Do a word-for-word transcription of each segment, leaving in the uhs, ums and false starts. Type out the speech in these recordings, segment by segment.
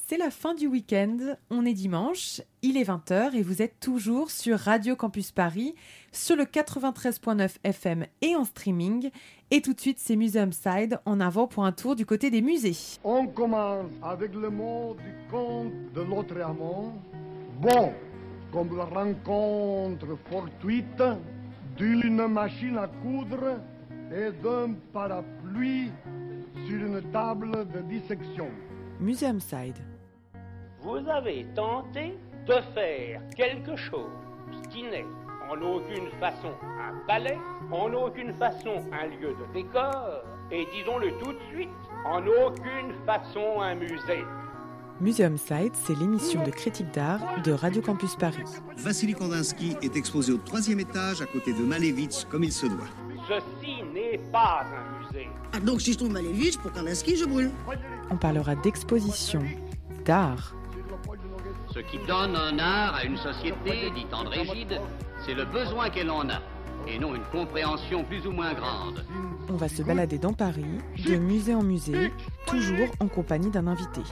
c'est la fin du week-end, on est dimanche, il est vingt heures et vous êtes toujours sur Radio Campus Paris, sur le quatre-vingt-treize virgule neuf F M et en streaming. Et tout de suite, c'est Museum Side en avant pour un tour du côté des musées. On commence avec le mot du conte de l'autre amant. Bon, comme la rencontre fortuite d'une machine à coudre et d'un parapluie sur une table de dissection. Museum Side. Vous avez tenté de faire quelque chose qui n'est en aucune façon un palais, en aucune façon un lieu de décor, et disons-le tout de suite, en aucune façon un musée. Museum Side, c'est l'émission de critique d'art de Radio Campus Paris. Vassili Kandinsky est exposé au troisième étage à côté de Malevitch comme il se doit. Ceci n'est pas un musée. Ah donc si je trouve Malevitch pour Kandinsky, je brûle. On parlera d'exposition, d'art. Ce qui donne un art à une société, dit André Gide, c'est le besoin qu'elle en a, et non une compréhension plus ou moins grande. On va se balader dans Paris, de musée en musée, toujours en compagnie d'un invité.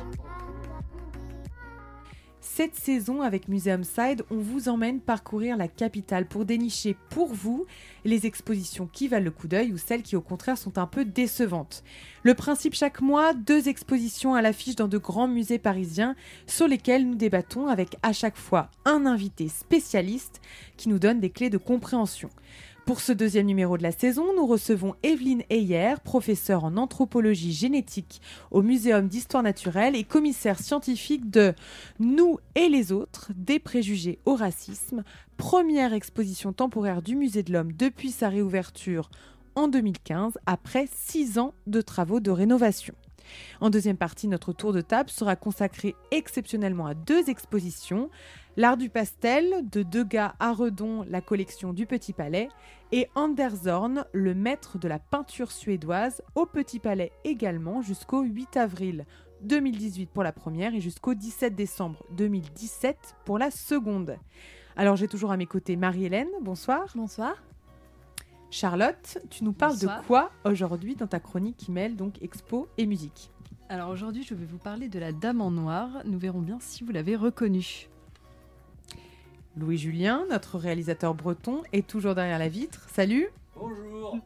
Cette saison, avec Museum Side, on vous emmène parcourir la capitale pour dénicher pour vous les expositions qui valent le coup d'œil ou celles qui au contraire sont un peu décevantes. Le principe chaque mois, deux expositions à l'affiche dans de grands musées parisiens sur lesquels nous débattons avec à chaque fois un invité spécialiste qui nous donne des clés de compréhension. Pour ce deuxième numéro de la saison, nous recevons Evelyne Heyer, professeure en anthropologie génétique au Muséum d'histoire naturelle et commissaire scientifique de Nous et les autres, des préjugés au racisme, première exposition temporaire du Musée de l'Homme depuis sa réouverture en deux mille quinze, après six ans de travaux de rénovation. En deuxième partie, notre tour de table sera consacré exceptionnellement à deux expositions, l'art du pastel de Degas à Redon, la collection du Petit Palais, et Anders Zorn, le maître de la peinture suédoise, au Petit Palais également jusqu'au huit avril deux mille dix-huit pour la première et jusqu'au dix-sept décembre deux mille dix-sept pour la seconde. Alors j'ai toujours à mes côtés Marie-Hélène, bonsoir. Bonsoir. Charlotte, tu nous parles Bonsoir. de quoi aujourd'hui dans ta chronique qui mêle donc expo et musique? Alors aujourd'hui, je vais vous parler de la Dame en Noir. Nous verrons bien si vous l'avez reconnue. Louis Julien, notre réalisateur breton, est toujours derrière la vitre. Salut. Bonjour.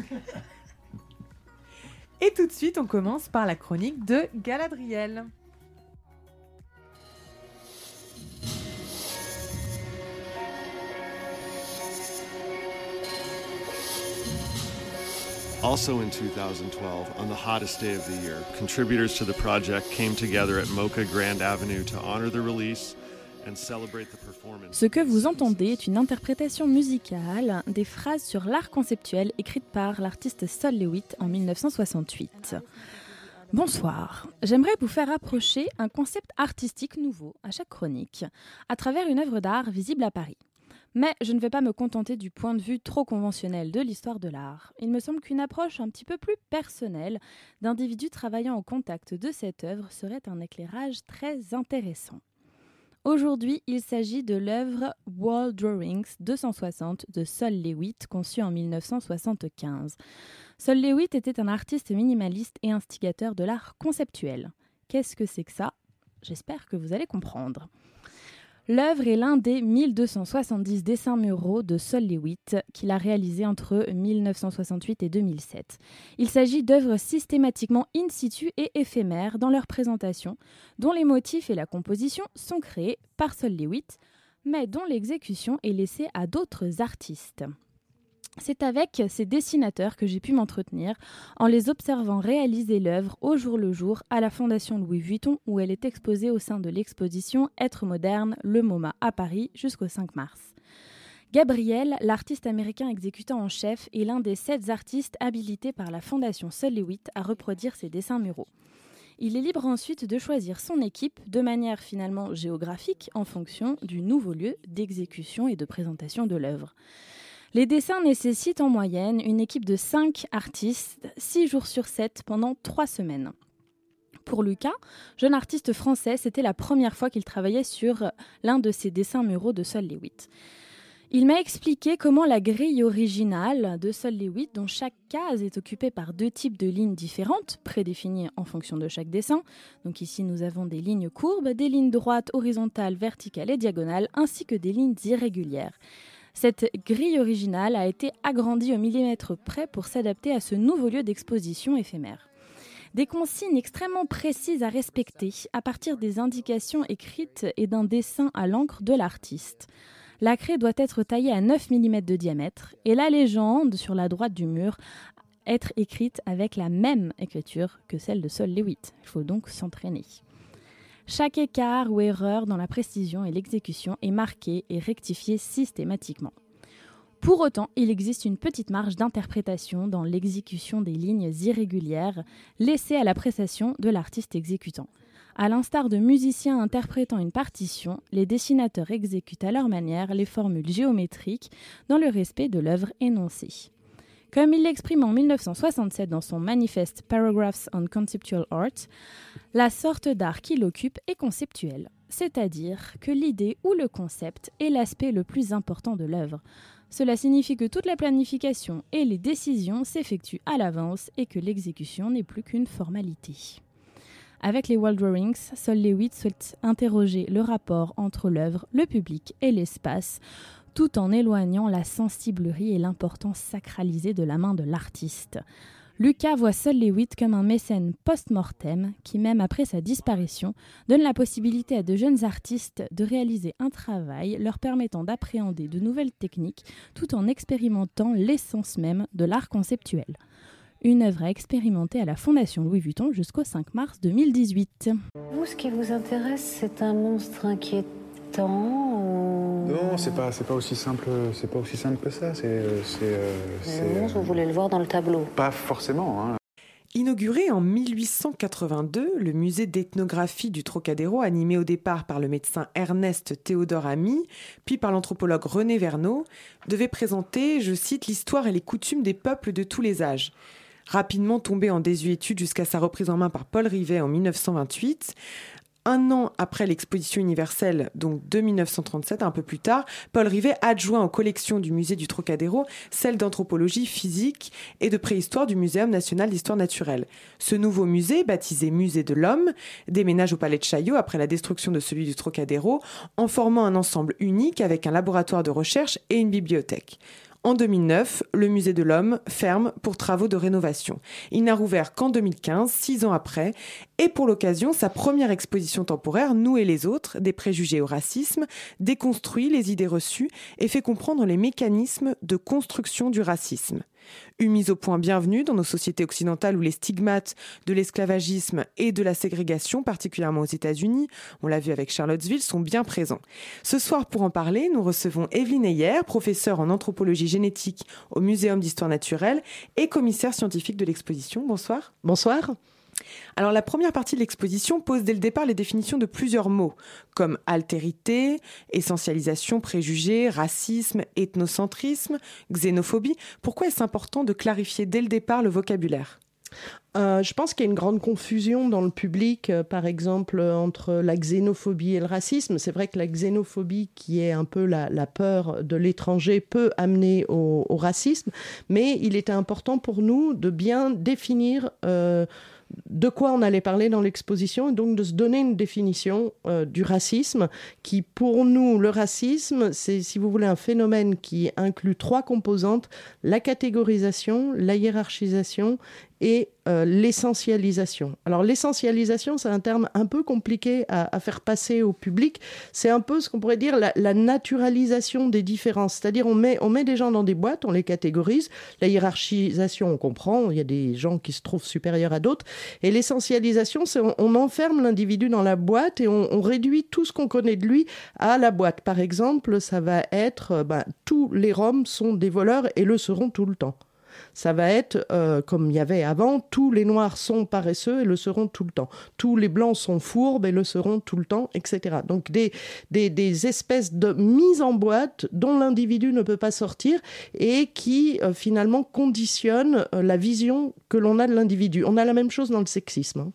Et tout de suite, on commence par la chronique de Galadriel. Also in two thousand twelve, on the hottest day of the year, contributors to the project came together at MoCA Grand Avenue to honor the release and celebrate the performance. Ce que vous entendez est une interprétation musicale des phrases sur l'art conceptuel écrites par l'artiste Sol Lewitt en dix-neuf cent soixante-huit. Bonsoir, j'aimerais vous faire approcher un concept artistique nouveau à chaque chronique, à travers une œuvre d'art visible à Paris. Mais je ne vais pas me contenter du point de vue trop conventionnel de l'histoire de l'art. Il me semble qu'une approche un petit peu plus personnelle d'individus travaillant au contact de cette œuvre serait un éclairage très intéressant. Aujourd'hui, il s'agit de l'œuvre Wall Drawings deux cent soixante de Sol Lewitt, conçue en dix-neuf cent soixante-quinze. Sol Lewitt était un artiste minimaliste et instigateur de l'art conceptuel. Qu'est-ce que c'est que ça ? J'espère que vous allez comprendre. L'œuvre est l'un des mille deux cent soixante-dix dessins muraux de Sol Lewitt qu'il a réalisés entre dix-neuf cent soixante-huit et deux mille sept. Il s'agit d'œuvres systématiquement in situ et éphémères dans leur présentation, dont les motifs et la composition sont créés par Sol Lewitt, mais dont l'exécution est laissée à d'autres artistes. C'est avec ces dessinateurs que j'ai pu m'entretenir en les observant réaliser l'œuvre au jour le jour à la Fondation Louis Vuitton où elle est exposée au sein de l'exposition Être moderne, le MoMA à Paris jusqu'au cinq mars. Gabriel, l'artiste américain exécutant en chef, est l'un des sept artistes habilités par la Fondation Sol Lewitt à reproduire ses dessins muraux. Il est libre ensuite de choisir son équipe de manière finalement géographique en fonction du nouveau lieu d'exécution et de présentation de l'œuvre. Les dessins nécessitent en moyenne une équipe de cinq artistes, six jours sur sept, pendant trois semaines. Pour Lucas, jeune artiste français, c'était la première fois qu'il travaillait sur l'un de ses dessins muraux de Sol Lewitt. Il m'a expliqué comment la grille originale de Sol Lewitt, dont chaque case est occupée par deux types de lignes différentes, prédéfinies en fonction de chaque dessin. Donc ici, nous avons des lignes courbes, des lignes droites, horizontales, verticales et diagonales, ainsi que des lignes irrégulières. Cette grille originale a été agrandie au millimètre près pour s'adapter à ce nouveau lieu d'exposition éphémère. Des consignes extrêmement précises à respecter à partir des indications écrites et d'un dessin à l'encre de l'artiste. La craie doit être taillée à neuf millimètres de diamètre et la légende sur la droite du mur être écrite avec la même écriture que celle de Sol Lewitt. Il faut donc s'entraîner. Chaque écart ou erreur dans la précision et l'exécution est marqué et rectifié systématiquement. Pour autant, il existe une petite marge d'interprétation dans l'exécution des lignes irrégulières laissée à l'appréciation de l'artiste exécutant. À l'instar de musiciens interprétant une partition, les dessinateurs exécutent à leur manière les formules géométriques dans le respect de l'œuvre énoncée. Comme il l'exprime en dix-neuf cent soixante-sept dans son manifeste Paragraphs on Conceptual Art, la sorte d'art qu'il occupe est conceptuelle, c'est-à-dire que l'idée ou le concept est l'aspect le plus important de l'œuvre. Cela signifie que toute la planification et les décisions s'effectuent à l'avance et que l'exécution n'est plus qu'une formalité. Avec les wall drawings, Sol Lewitt souhaite interroger le rapport entre l'œuvre, le public et l'espace, tout en éloignant la sensiblerie et l'importance sacralisée de la main de l'artiste. Lucas voit Sol Lewitt comme un mécène post-mortem qui, même après sa disparition, donne la possibilité à de jeunes artistes de réaliser un travail leur permettant d'appréhender de nouvelles techniques tout en expérimentant l'essence même de l'art conceptuel. Une œuvre à expérimenter à la Fondation Louis Vuitton jusqu'au cinq mars deux mille dix-huit. Vous, ce qui vous intéresse, c'est un monstre inquiétant ou... Non, c'est pas, c'est pas aussi simple, c'est pas aussi simple que ça. C'est, c'est, euh, c'est, le monstre, vous voulez le voir dans le tableau? Pas forcément, hein. Inauguré en mille huit cent quatre-vingt-deux, le musée d'ethnographie du Trocadéro, animé au départ par le médecin Ernest Théodore Ami, puis par l'anthropologue René Verneau, devait présenter, je cite, l'histoire et les coutumes des peuples de tous les âges. Rapidement tombé en désuétude jusqu'à sa reprise en main par Paul Rivet en mille neuf cent vingt-huit, un an après l'exposition universelle, donc de mille neuf cent trente-sept, un peu plus tard, Paul Rivet adjoint aux collections du musée du Trocadéro celles d'anthropologie physique et de préhistoire du Muséum national d'histoire naturelle. Ce nouveau musée, baptisé Musée de l'Homme, déménage au Palais de Chaillot après la destruction de celui du Trocadéro, en formant un ensemble unique avec un laboratoire de recherche et une bibliothèque. En deux mille neuf, le Musée de l'Homme ferme pour travaux de rénovation. Il n'a rouvert qu'en deux mille quinze, six ans après, et pour l'occasion, sa première exposition temporaire, Nous et les autres, des préjugés au racisme, déconstruit les idées reçues et fait comprendre les mécanismes de construction du racisme. Une mise au point bienvenue dans nos sociétés occidentales où les stigmates de l'esclavagisme et de la ségrégation, particulièrement aux États-Unis, on l'a vu avec Charlottesville, sont bien présents. Ce soir, pour en parler, nous recevons Evelyne Heyer, professeure en anthropologie génétique au Muséum d'histoire naturelle et commissaire scientifique de l'exposition. Bonsoir. Bonsoir. Alors la première partie de l'exposition pose dès le départ les définitions de plusieurs mots, comme altérité, essentialisation, préjugés, racisme, ethnocentrisme, xénophobie. Pourquoi est-ce important de clarifier dès le départ le vocabulaire ? Euh, je pense qu'il y a une grande confusion dans le public, euh, par exemple, entre la xénophobie et le racisme. C'est vrai que la xénophobie, qui est un peu la, la peur de l'étranger, peut amener au, au racisme, mais il était important pour nous de bien définir euh, de quoi on allait parler dans l'exposition, et donc de se donner une définition euh, du racisme, qui pour nous, le racisme, c'est, si vous voulez, un phénomène qui inclut trois composantes: la catégorisation, la hiérarchisation et euh, l'essentialisation. Alors l'essentialisation, c'est un terme un peu compliqué à, à faire passer au public. C'est un peu ce qu'on pourrait dire la, la naturalisation des différences. C'est-à-dire on met, on met des gens dans des boîtes, on les catégorise. La hiérarchisation, on comprend, il y a des gens qui se trouvent supérieurs à d'autres. Et l'essentialisation, c'est on, on enferme l'individu dans la boîte et on, on réduit tout ce qu'on connaît de lui à la boîte. Par exemple, ça va être, ben, tous les Roms sont des voleurs et le seront tout le temps. Ça va être, euh, comme il y avait avant, tous les Noirs sont paresseux et le seront tout le temps. Tous les Blancs sont fourbes et le seront tout le temps, et cetera. Donc des, des, des espèces de mise en boîte dont l'individu ne peut pas sortir et qui, euh, finalement, conditionnent euh, la vision que l'on a de l'individu. On a la même chose dans le sexisme, hein.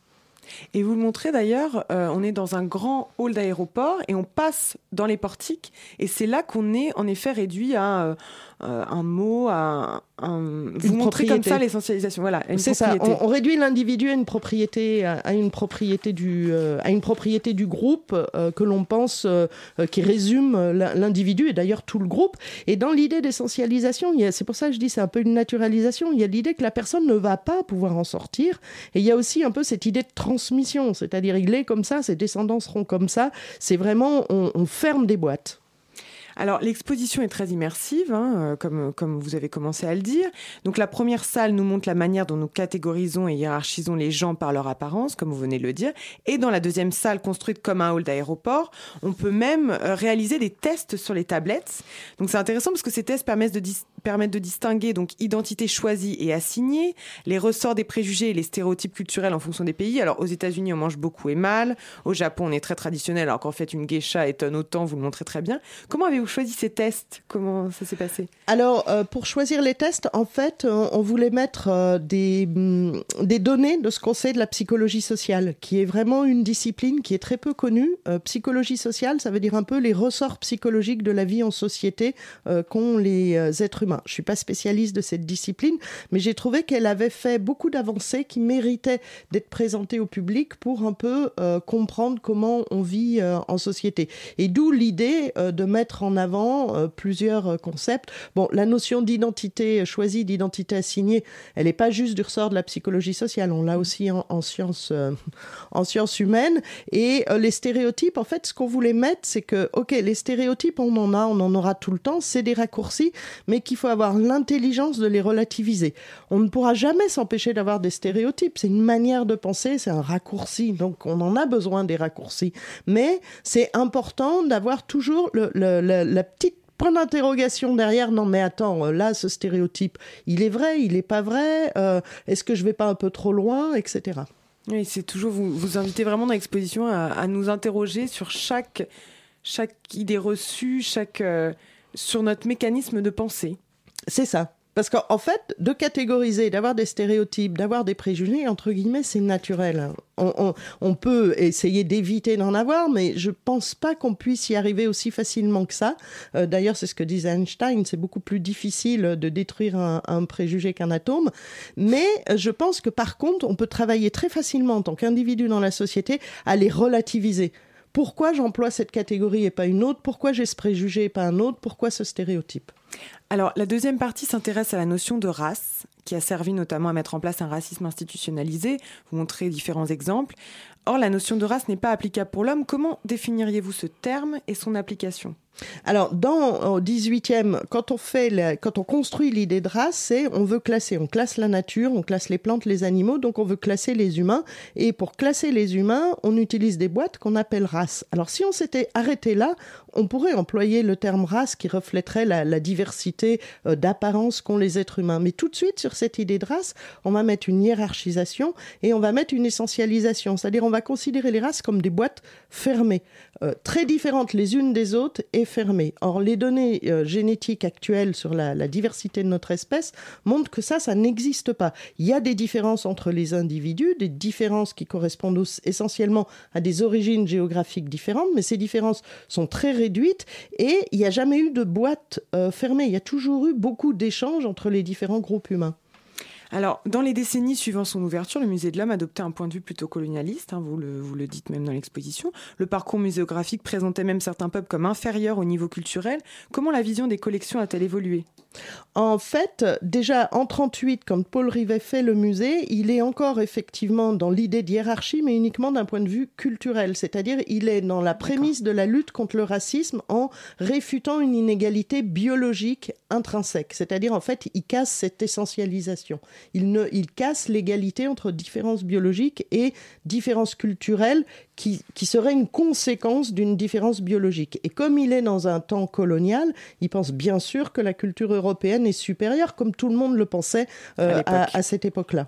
Et vous le montrez d'ailleurs, euh, on est dans un grand hall d'aéroport et on passe dans les portiques et c'est là qu'on est en effet réduit à euh, euh, un mot, à un... Vous une montrez comme propriété. ça l'essentialisation. Voilà, une c'est propriété. ça, on, on réduit l'individu à une propriété, à, à une propriété du, euh, à une propriété du groupe euh, que l'on pense euh, euh, qui résume l'individu et d'ailleurs tout le groupe. Et dans l'idée d'essentialisation, il y a, c'est pour ça que je dis c'est un peu une naturalisation, il y a l'idée que la personne ne va pas pouvoir en sortir et il y a aussi un peu cette idée de transmission, c'est-à-dire il est comme ça, ses descendants seront comme ça, c'est vraiment, on, on ferme des boîtes. Alors, l'exposition est très immersive, hein, comme, comme vous avez commencé à le dire. Donc, la première salle nous montre la manière dont nous catégorisons et hiérarchisons les gens par leur apparence, comme vous venez de le dire. Et dans la deuxième salle, construite comme un hall d'aéroport, on peut même euh, réaliser des tests sur les tablettes. Donc, c'est intéressant parce que ces tests permettent de, dis- permettent de distinguer donc identité choisie et assignée, les ressorts des préjugés et les stéréotypes culturels en fonction des pays. Alors, aux États-Unis, on mange beaucoup et mal. Au Japon, on est très traditionnel, alors qu'en fait, une geisha étonne autant, vous le montrez très bien. Comment avez-vous choisi ces tests? Comment ça s'est passé? Alors, euh, pour choisir les tests, en fait, on, on voulait mettre euh, des, hum, des données de ce qu'on sait de la psychologie sociale, qui est vraiment une discipline qui est très peu connue. Euh, psychologie sociale, ça veut dire un peu les ressorts psychologiques de la vie en société euh, qu'ont les euh, êtres humains. Je ne suis pas spécialiste de cette discipline, mais j'ai trouvé qu'elle avait fait beaucoup d'avancées qui méritaient d'être présentées au public pour un peu euh, comprendre comment on vit euh, en société. Et d'où l'idée euh, de mettre en avant euh, plusieurs euh, concepts. Bon, la notion d'identité choisie, d'identité assignée, elle n'est pas juste du ressort de la psychologie sociale, on l'a aussi en, en, sciences, euh, en sciences humaines. Et euh, les stéréotypes, en fait, ce qu'on voulait mettre, c'est que, ok, les stéréotypes, on en a, on en aura tout le temps, c'est des raccourcis, mais qu'il faut avoir l'intelligence de les relativiser. On ne pourra jamais s'empêcher d'avoir des stéréotypes, c'est une manière de penser, c'est un raccourci, donc on en a besoin des raccourcis. Mais c'est important d'avoir toujours le, le, le, la petite point d'interrogation derrière. Non mais attends, là ce stéréotype, il est vrai, il n'est pas vrai, euh, est-ce que je vais pas un peu trop loin, et cetera. Oui, c'est toujours, vous, vous invitez vraiment dans l'exposition à, à nous interroger sur chaque, chaque idée reçue, chaque, euh, sur notre mécanisme de pensée. C'est ça. Parce qu'en fait, de catégoriser, d'avoir des stéréotypes, d'avoir des préjugés, entre guillemets, c'est naturel. On, on, on peut essayer d'éviter d'en avoir, mais je pense pas qu'on puisse y arriver aussi facilement que ça. Euh, d'ailleurs, c'est ce que disait Einstein, c'est beaucoup plus difficile de détruire un, un préjugé qu'un atome. Mais je pense que par contre, on peut travailler très facilement en tant qu'individu dans la société à les relativiser. Pourquoi j'emploie cette catégorie et pas une autre? Pourquoi j'ai ce préjugé et pas un autre? Pourquoi ce stéréotype? Alors, la deuxième partie s'intéresse à la notion de race, qui a servi notamment à mettre en place un racisme institutionnalisé. Vous montrez différents exemples. Or, la notion de race n'est pas applicable pour l'homme. Comment définiriez-vous ce terme et son application ? Alors, dans au dix-huitième, quand on fait, la, quand on construit l'idée de race, c'est on veut classer, on classe la nature, on classe les plantes, les animaux, donc on veut classer les humains. Et pour classer les humains, on utilise des boîtes qu'on appelle race. Alors, si on s'était arrêté là, on pourrait employer le terme race qui reflèterait la, la diversité euh, d'apparence qu'ont les êtres humains. Mais tout de suite, sur cette idée de race, on va mettre une hiérarchisation et on va mettre une essentialisation. C'est-à-dire, on va considérer les races comme des boîtes fermées, euh, très différentes les unes des autres et fermées. Or, les données euh, génétiques actuelles sur la, la diversité de notre espèce montrent que ça, ça n'existe pas. Il y a des différences entre les individus, des différences qui correspondent aussi, essentiellement à des origines géographiques différentes, mais ces différences sont très réduites et il n'y a jamais eu de boîte euh, fermée. Il y a toujours eu beaucoup d'échanges entre les différents groupes humains. Alors, dans les décennies suivant son ouverture, le Musée de l'Homme adoptait un point de vue plutôt colonialiste, hein, vous, le, vous le dites même dans l'exposition. Le parcours muséographique présentait même certains peuples comme inférieurs au niveau culturel. Comment la vision des collections a-t-elle évolué ? En fait, déjà en trente-huit, quand Paul Rivet fait le musée, il est encore effectivement dans l'idée de hiérarchie, mais uniquement d'un point de vue culturel. C'est-à-dire, il est dans la prémisse de la lutte contre le racisme en réfutant une inégalité biologique intrinsèque. C'est-à-dire, en fait, il casse cette essentialisation. Il, ne, il casse l'égalité entre différences biologiques et différences culturelles qui, qui seraient une conséquence d'une différence biologique. Et comme il est dans un temps colonial, il pense bien sûr que la culture européenne est supérieure, comme tout le monde le pensait euh, à, à, à cette époque-là.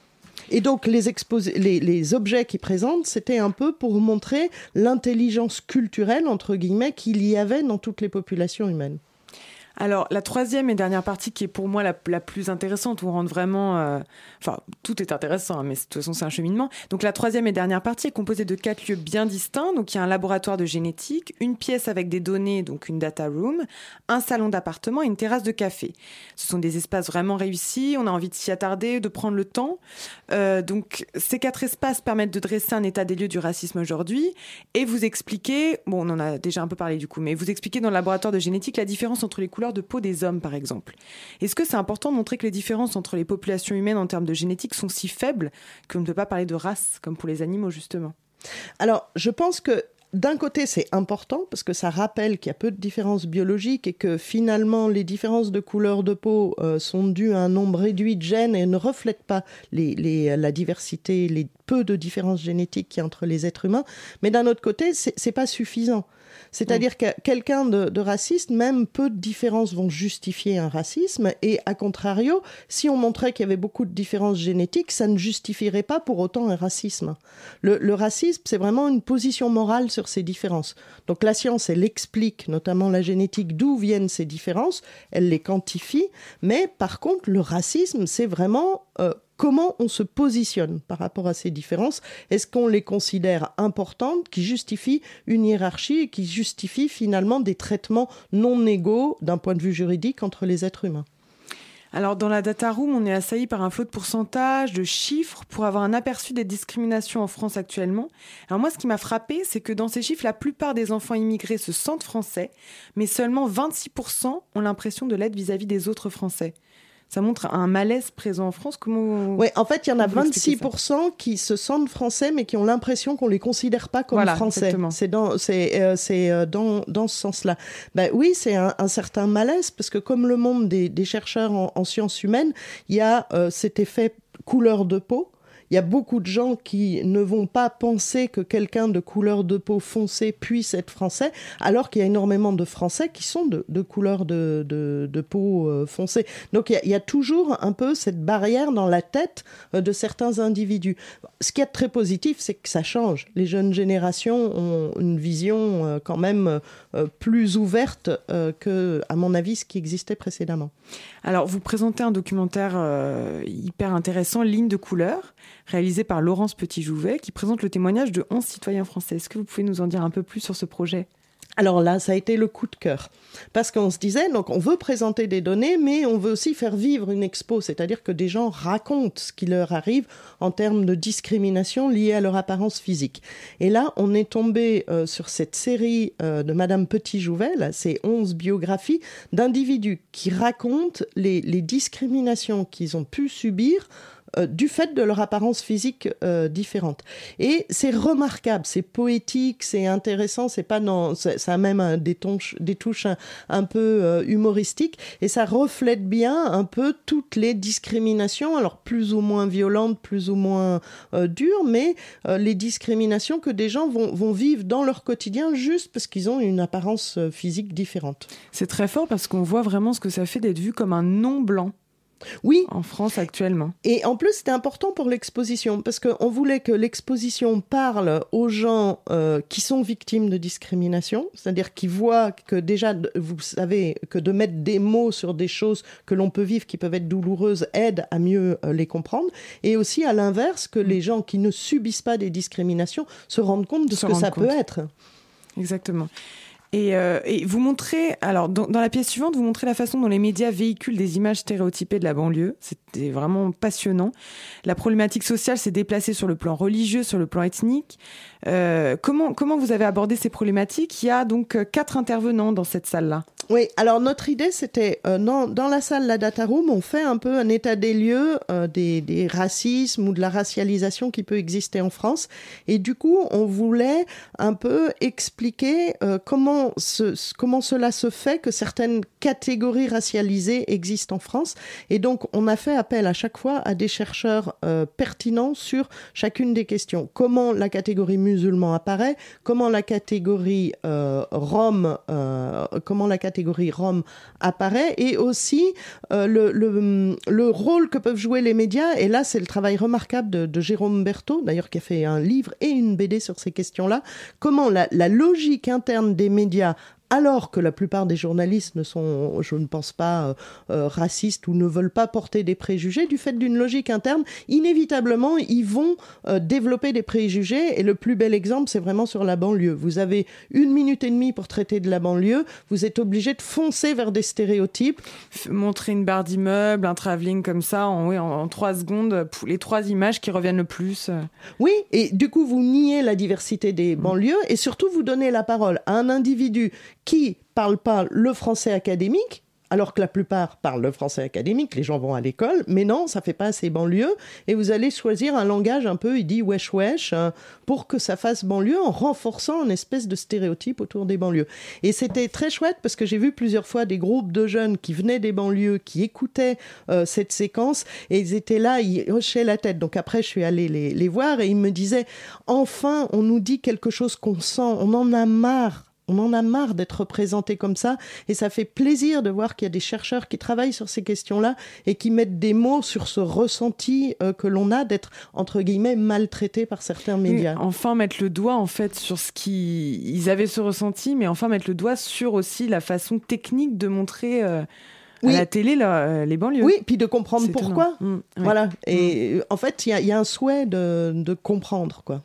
Et donc, les, expos- les, les objets qu'il présente, c'était un peu pour montrer l'intelligence culturelle, entre guillemets, qu'il y avait dans toutes les populations humaines. Alors, la troisième et dernière partie, qui est pour moi la, la plus intéressante, où on rentre vraiment... Euh, enfin, tout est intéressant, hein, mais de toute façon, c'est un cheminement. Donc, la troisième et dernière partie est composée de quatre lieux bien distincts. Donc, il y a un laboratoire de génétique, une pièce avec des données, donc une data room, un salon d'appartement et une terrasse de café. Ce sont des espaces vraiment réussis. On a envie de s'y attarder, de prendre le temps. Euh, donc, ces quatre espaces permettent de dresser un état des lieux du racisme aujourd'hui et vous expliquer... Bon, on en a déjà un peu parlé du coup, mais vous expliquer dans le laboratoire de génétique la différence entre les couleurs de peau des hommes, par exemple. Est-ce que c'est important de montrer que les différences entre les populations humaines en termes de génétique sont si faibles qu'on ne peut pas parler de race, comme pour les animaux, justement ? Alors, je pense que d'un côté, c'est important parce que ça rappelle qu'il y a peu de différences biologiques et que finalement, les différences de couleur de peau euh, sont dues à un nombre réduit de gènes et ne reflètent pas les, les, la diversité, les peu de différences génétiques qu'il y a entre les êtres humains. Mais d'un autre côté, c'est, c'est pas suffisant. C'est-à-dire que quelqu'un de, de raciste, même peu de différences vont justifier un racisme. Et à contrario, si on montrait qu'il y avait beaucoup de différences génétiques, ça ne justifierait pas pour autant un racisme. Le, le racisme, c'est vraiment une position morale sur ces différences. Donc la science, elle explique, notamment la génétique, d'où viennent ces différences. Elle les quantifie. Mais par contre, le racisme, c'est vraiment... Euh, Comment on se positionne par rapport à ces différences ? Est-ce qu'on les considère importantes, qui justifient une hiérarchie et qui justifient finalement des traitements non égaux d'un point de vue juridique entre les êtres humains ? Alors, dans la data room, on est assailli par un flot de pourcentages, de chiffres, pour avoir un aperçu des discriminations en France actuellement. Alors moi, ce qui m'a frappé, c'est que dans ces chiffres, la plupart des enfants immigrés se sentent français, mais seulement vingt-six pour cent ont l'impression de l'être vis-à-vis des autres Français. Ça montre un malaise présent en France. Comment... Oui, en fait, il y en a vingt-six pour cent qui se sentent français, mais qui ont l'impression qu'on ne les considère pas comme voilà, français. Exactement. C'est, dans, c'est, euh, c'est euh, dans, dans ce sens-là. Ben, oui, c'est un, un certain malaise, parce que comme le monde des, des chercheurs en, en sciences humaines, il y a euh, cet effet couleur de peau. Il y a beaucoup de gens qui ne vont pas penser que quelqu'un de couleur de peau foncée puisse être français, alors qu'il y a énormément de Français qui sont de, de couleur de, de, de peau euh, foncée. Donc il y, a, il y a toujours un peu cette barrière dans la tête euh, de certains individus. Ce qui est très positif, c'est que ça change. Les jeunes générations ont une vision euh, quand même euh, plus ouverte euh, que, à mon avis, ce qui existait précédemment. Alors, vous présentez un documentaire euh, hyper intéressant, Ligne de couleur, réalisé par Laurence Petit-Jouvet, qui présente le témoignage de onze citoyens français. Est-ce que vous pouvez nous en dire un peu plus sur ce projet ? Alors là, ça a été le coup de cœur. Parce qu'on se disait, donc on veut présenter des données, mais on veut aussi faire vivre une expo, c'est-à-dire que des gens racontent ce qui leur arrive en termes de discrimination liée à leur apparence physique. Et là, on est tombé euh, sur cette série euh, de Madame Petit-Jouvet, là, ces onze biographies d'individus qui racontent les, les discriminations qu'ils ont pu subir Euh, du fait de leur apparence physique euh, différente. Et c'est remarquable, c'est poétique, c'est intéressant, c'est pas dans, c'est, ça a même un, des, tonches, des touches un, un peu euh, humoristiques, et ça reflète bien un peu toutes les discriminations, alors plus ou moins violentes, plus ou moins euh, dures, mais euh, les discriminations que des gens vont, vont vivre dans leur quotidien juste parce qu'ils ont une apparence euh, physique différente. C'est très fort parce qu'on voit vraiment ce que ça fait d'être vu comme un non-blanc. Oui. En France actuellement. Et en plus, c'était important pour l'exposition, parce qu'on voulait que l'exposition parle aux gens euh, qui sont victimes de discrimination, c'est-à-dire qui voient que déjà, vous savez, que de mettre des mots sur des choses que l'on peut vivre, qui peuvent être douloureuses, aide à mieux euh, les comprendre, et aussi à l'inverse, que mmh. les gens qui ne subissent pas des discriminations se rendent compte de ce que ça compte. peut être. Exactement. Et, euh, et vous montrez, alors dans, dans la pièce suivante, vous montrez la façon dont les médias véhiculent des images stéréotypées de la banlieue. C'était vraiment passionnant. La problématique sociale s'est déplacée sur le plan religieux, sur le plan ethnique. Euh, comment, comment vous avez abordé ces problématiques ? Il y a donc quatre intervenants dans cette salle-là. Oui, alors notre idée, c'était, euh, dans, dans la salle, la Data Room, on fait un peu un état des lieux euh, des, des racismes ou de la racialisation qui peut exister en France. Et du coup, on voulait un peu expliquer euh, comment, ce, comment cela se fait que certaines catégories racialisées existent en France. Et donc, on a fait appel à chaque fois à des chercheurs euh, pertinents sur chacune des questions. Comment la catégorie musulman apparaît, comment la catégorie euh, Rome, euh, comment la catégorie Rome apparaît, et aussi euh, le, le, le rôle que peuvent jouer les médias. Et là, c'est le travail remarquable de, de Jérôme Berthaud, d'ailleurs, qui a fait un livre et une B D sur ces questions-là. Comment la, la logique interne des médias alors que la plupart des journalistes ne sont, je ne pense pas, euh, euh, racistes ou ne veulent pas porter des préjugés, du fait d'une logique interne, inévitablement, ils vont euh, développer des préjugés. Et le plus bel exemple, c'est vraiment sur la banlieue. Vous avez une minute et demie pour traiter de la banlieue, vous êtes obligé de foncer vers des stéréotypes. Montrer une barre d'immeuble, un travelling comme ça, en, oui, en, en trois secondes, pour les trois images qui reviennent le plus. Oui, et du coup, vous niez la diversité des banlieues et surtout, vous donnez la parole à un individu qui parle pas le français académique, alors que la plupart parlent le français académique, les gens vont à l'école, mais non, ça fait pas assez banlieue, et vous allez choisir un langage un peu, il dit wesh wesh, hein, pour que ça fasse banlieue, en renforçant une espèce de stéréotype autour des banlieues. Et c'était très chouette, parce que j'ai vu plusieurs fois des groupes de jeunes qui venaient des banlieues, qui écoutaient euh, cette séquence, et ils étaient là, ils hochaient la tête. Donc après, je suis allée les, les voir, et ils me disaient, enfin, on nous dit quelque chose qu'on sent, on en a marre. On en a marre d'être représenté comme ça, et ça fait plaisir de voir qu'il y a des chercheurs qui travaillent sur ces questions-là et qui mettent des mots sur ce ressenti euh, que l'on a d'être, entre guillemets, maltraité par certains médias. Oui, enfin mettre le doigt, en fait, sur ce qui... Ils avaient ce ressenti, mais enfin mettre le doigt sur aussi la façon technique de montrer... Euh... Oui. À la télé, là, les banlieues. Oui, puis de comprendre c'est pourquoi. Mmh, oui. Voilà. Et mmh. en fait, il y, y a un souhait de, de comprendre, quoi.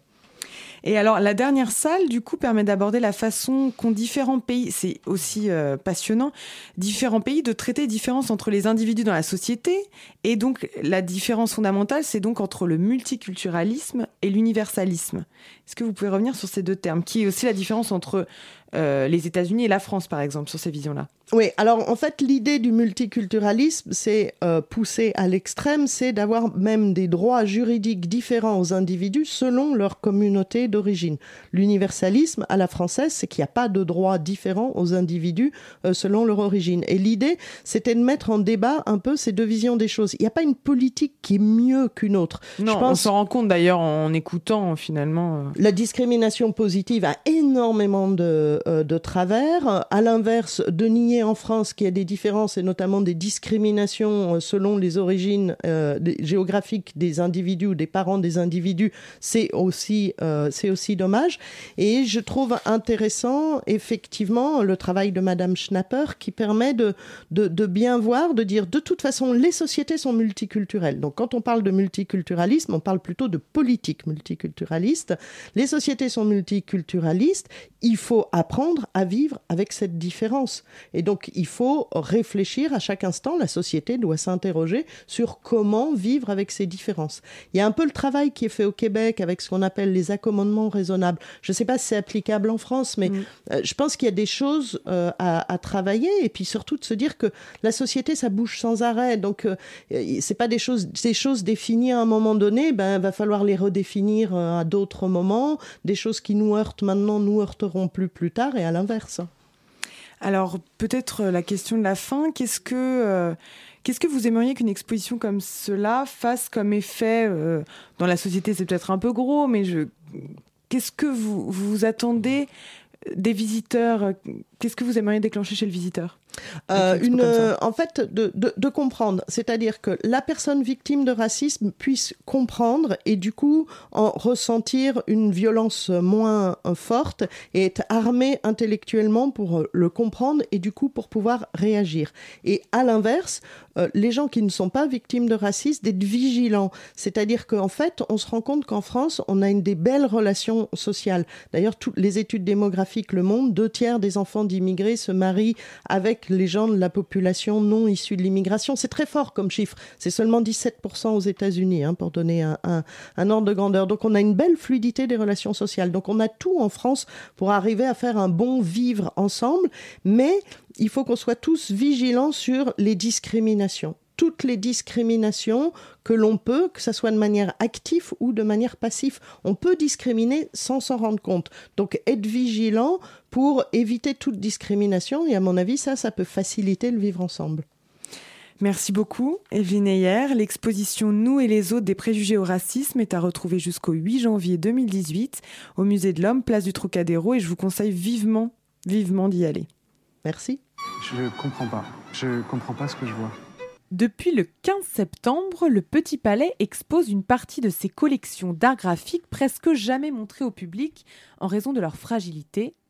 Et alors, la dernière salle, du coup, permet d'aborder la façon qu'ont différents pays, c'est aussi euh, passionnant, différents pays de traiter les différences entre les individus dans la société. Et donc, la différence fondamentale, c'est donc entre le multiculturalisme et l'universalisme. Est-ce que vous pouvez revenir sur ces deux termes, qui est aussi la différence entre euh, les États-Unis et la France, par exemple, sur ces visions-là? Oui, alors en fait, l'idée du multiculturalisme, c'est euh, poussé à l'extrême, c'est d'avoir même des droits juridiques différents aux individus selon leur communauté d'origine. L'universalisme, à la française, c'est qu'il n'y a pas de droits différents aux individus euh, selon leur origine. Et l'idée, c'était de mettre en débat un peu ces deux visions des choses. Il n'y a pas une politique qui est mieux qu'une autre. Non, Je pense... on s'en rend compte d'ailleurs en écoutant finalement. Euh... La discrimination positive a énormément de, euh, de travers. À l'inverse, de nier en France qu'il y a des différences et notamment des discriminations selon les origines euh, géographiques des individus ou des parents des individus, c'est aussi, euh, c'est aussi dommage. Et je trouve intéressant effectivement le travail de Madame Schnapper qui permet de, de, de bien voir, de dire de toute façon les sociétés sont multiculturelles. Donc quand on parle de multiculturalisme, on parle plutôt de politique multiculturaliste. Les sociétés sont multiculturalistes, il faut apprendre à vivre avec cette différence. Et donc, il faut réfléchir à chaque instant. La société doit s'interroger sur comment vivre avec ces différences. Il y a un peu le travail qui est fait au Québec avec ce qu'on appelle les accommodements raisonnables. Je ne sais pas si c'est applicable en France, mais mmh. euh, je pense qu'il y a des choses euh, à, à travailler. Et puis surtout de se dire que la société, ça bouge sans arrêt. Donc, euh, c'est pas des choses, des choses définies à un moment donné. Ben, va falloir les redéfinir euh, à d'autres moments. Des choses qui nous heurtent maintenant nous heurteront plus plus tard et à l'inverse. Alors, peut-être la question de la fin, qu'est-ce que, euh, qu'est-ce que vous aimeriez qu'une exposition comme cela fasse comme effet euh, dans la société? C'est peut-être un peu gros, mais je... qu'est-ce que vous, vous attendez des visiteurs? Qu'est-ce que vous aimeriez déclencher chez le visiteur? Euh, une, en fait, de, de, de comprendre, c'est-à-dire que la personne victime de racisme puisse comprendre et du coup en ressentir une violence moins forte et être armée intellectuellement pour le comprendre et du coup pour pouvoir réagir. Et à l'inverse, euh, les gens qui ne sont pas victimes de racisme, d'être vigilants. C'est-à-dire qu'en fait, on se rend compte qu'en France, on a une des belles relations sociales. D'ailleurs, toutes les études démographiques le montrent, deux tiers des enfants d'immigrés se marient avec les gens de la population non issue de l'immigration. C'est très fort comme chiffre. C'est seulement dix-sept pour cent aux États-Unis, hein, pour donner un, un, un ordre de grandeur. Donc, on a une belle fluidité des relations sociales. Donc, on a tout en France pour arriver à faire un bon vivre ensemble. Mais il faut qu'on soit tous vigilants sur les discriminations. Toutes les discriminations que l'on peut, que ce soit de manière active ou de manière passive. On peut discriminer sans s'en rendre compte. Donc, être vigilant pour éviter toute discrimination. Et à mon avis, ça, ça peut faciliter le vivre ensemble. Merci beaucoup, Evelyne Heyer. L'exposition « Nous et les autres des préjugés au racisme » est à retrouver jusqu'au huit janvier deux mille dix-huit au Musée de l'Homme, place du Trocadéro. Et je vous conseille vivement, vivement d'y aller. Merci. Je ne comprends pas. Je ne comprends pas ce que je vois. Depuis le quinze septembre, le Petit Palais expose une partie de ses collections d'art graphique presque jamais montrées au public en raison de leur fragilité,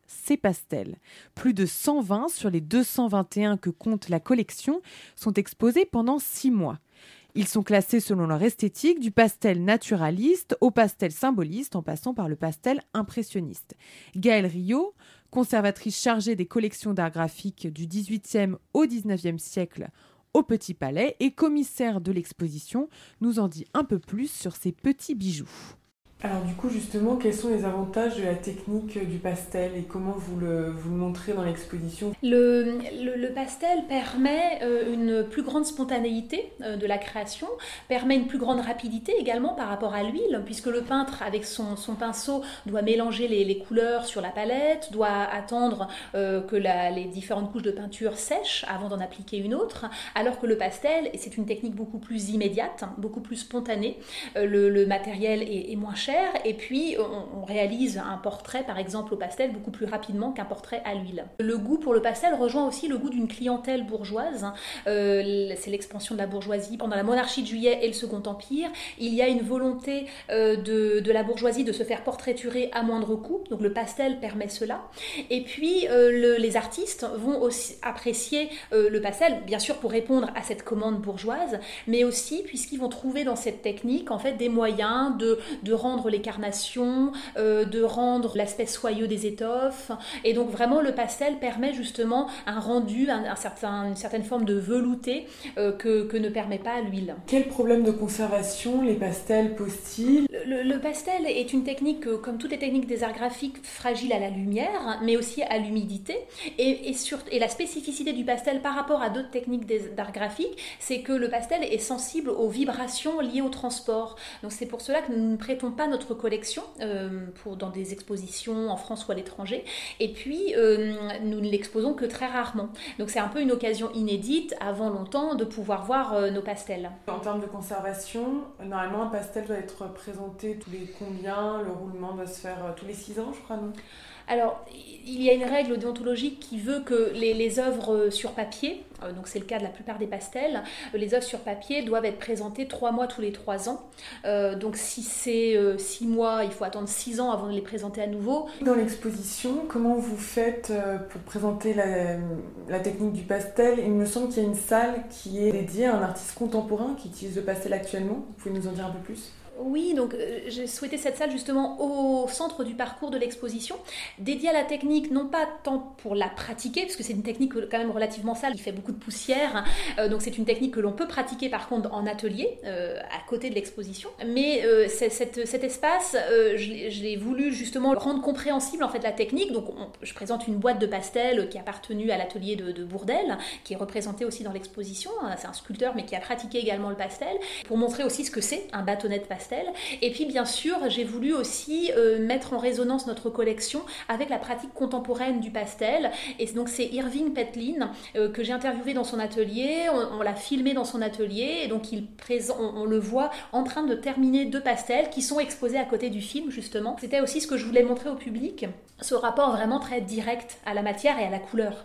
ces pastels. Plus de cent vingt sur les deux cent vingt et un que compte la collection sont exposés pendant six mois. Ils sont classés selon leur esthétique, du pastel naturaliste au pastel symboliste, en passant par le pastel impressionniste. Gaëlle Riot, conservatrice chargée des collections d'art graphique du dix-huitième au dix-neuvième siècle au Petit Palais et commissaire de l'exposition, nous en dit un peu plus sur ces petits bijoux. Alors du coup, justement, quels sont les avantages de la technique du pastel et comment vous le, vous le montrez dans l'exposition ? Le, le, le pastel permet euh, une plus grande spontanéité euh, de la création, permet une plus grande rapidité également par rapport à l'huile, puisque le peintre, avec son, son pinceau, doit mélanger les, les couleurs sur la palette, doit attendre euh, que la, les différentes couches de peinture sèchent avant d'en appliquer une autre, alors que le pastel, c'est une technique beaucoup plus immédiate, beaucoup plus spontanée. Euh, le, le matériel est, est moins cher. Et puis on, on réalise un portrait par exemple au pastel beaucoup plus rapidement qu'un portrait à l'huile. Le goût pour le pastel rejoint aussi le goût d'une clientèle bourgeoise. Euh, c'est l'expansion de la bourgeoisie pendant la monarchie de Juillet et le Second Empire. Il y a une volonté euh, de, de la bourgeoisie de se faire portraiturer à moindre coût, donc le pastel permet cela. Et puis euh, le, les artistes vont aussi apprécier euh, le pastel, bien sûr pour répondre à cette commande bourgeoise, mais aussi puisqu'ils vont trouver dans cette technique en fait des moyens de, de rendre les carnations, euh, de rendre l'aspect soyeux des étoffes. Et donc vraiment le pastel permet justement un rendu, un, un certain, une certaine forme de velouté euh, que, que ne permet pas l'huile. Quel problème de conservation les pastels posent-ils ? le, le pastel est une technique, euh, comme toutes les techniques des arts graphiques, fragile à la lumière, mais aussi à l'humidité. Et, et, sur, et la spécificité du pastel par rapport à d'autres techniques des, d'art graphique, c'est que le pastel est sensible aux vibrations liées au transport. Donc c'est pour cela que nous ne prêtons pas notre collection euh, pour, dans des expositions en France ou à l'étranger, et puis euh, nous ne l'exposons que très rarement. Donc c'est un peu une occasion inédite avant longtemps de pouvoir voir euh, nos pastels. En termes de conservation, normalement un pastel doit être présenté tous les combien, le roulement doit se faire tous les six ans je crois, non ? Alors, il y a une règle déontologique qui veut que les, les œuvres sur papier, euh, donc c'est le cas de la plupart des pastels, les œuvres sur papier doivent être présentées trois mois tous les trois ans. Euh, donc si c'est euh, six mois, il faut attendre six ans avant de les présenter à nouveau. Dans l'exposition, comment vous faites euh, pour présenter la, la technique du pastel ? Il me semble qu'il y a une salle qui est dédiée à un artiste contemporain qui utilise le pastel actuellement. Vous pouvez nous en dire un peu plus ? Oui, donc euh, j'ai souhaité cette salle justement au centre du parcours de l'exposition, dédiée à la technique, non pas tant pour la pratiquer, parce que c'est une technique quand même relativement sale, il fait beaucoup de poussière, euh, donc c'est une technique que l'on peut pratiquer par contre en atelier, euh, à côté de l'exposition. Mais euh, c'est, cette, cet espace, euh, je, l'ai, je l'ai voulu justement rendre compréhensible en fait la technique. Donc on, je présente une boîte de pastel qui a appartenu à l'atelier de, de Bourdelle, qui est représenté aussi dans l'exposition. C'est un sculpteur mais qui a pratiqué également le pastel, pour montrer aussi ce que c'est un bâtonnet de pastel. Et puis bien sûr, j'ai voulu aussi euh, mettre en résonance notre collection avec la pratique contemporaine du pastel. Et donc c'est Irving Petlin euh, que j'ai interviewé dans son atelier, on, on l'a filmé dans son atelier, et donc il présent, on, on le voit en train de terminer deux pastels qui sont exposés à côté du film justement. C'était aussi ce que je voulais montrer au public, ce rapport vraiment très direct à la matière et à la couleur.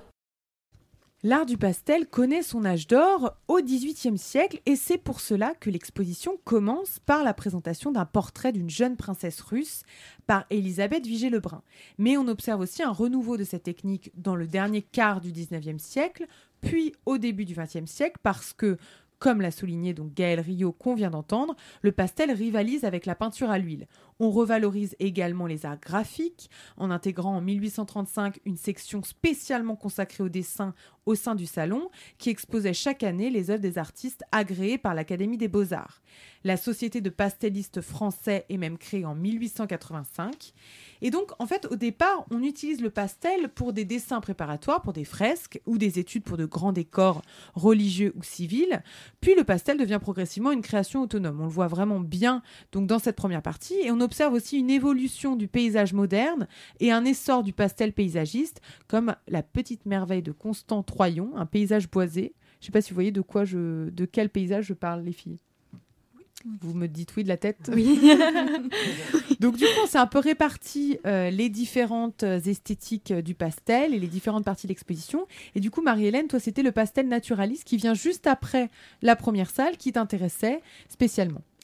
L'art du pastel connaît son âge d'or au dix-huitième siècle et c'est pour cela que l'exposition commence par la présentation d'un portrait d'une jeune princesse russe par Élisabeth Vigée-Lebrun. Mais on observe aussi un renouveau de cette technique dans le dernier quart du dix-neuvième siècle, puis au début du vingtième siècle parce que, comme l'a souligné donc Gaëlle Riot qu'on vient d'entendre, le pastel rivalise avec la peinture à l'huile. On revalorise également les arts graphiques en intégrant en mille huit cent trente-cinq une section spécialement consacrée au dessin au sein du salon qui exposait chaque année les œuvres des artistes agréés par l'Académie des Beaux-Arts. La Société de pastellistes français est même créée en mille huit cent quatre-vingt-cinq. Et donc, en fait, au départ, on utilise le pastel pour des dessins préparatoires, pour des fresques ou des études pour de grands décors religieux ou civils. Puis le pastel devient progressivement une création autonome. On le voit vraiment bien donc, dans cette première partie. Et on observe aussi une évolution du paysage moderne et un essor du pastel paysagiste, comme la petite merveille de Constant Troyon, un paysage boisé. Je ne sais pas si vous voyez de quoi je, de quel paysage je parle, les filles. Vous me dites oui de la tête ? Oui. Donc du coup, on s'est un peu réparti euh, les différentes esthétiques du pastel et les différentes parties de l'exposition. Et du coup, Marie-Hélène, toi, c'était le pastel naturaliste qui vient juste après la première salle qui t'intéressait spécialement.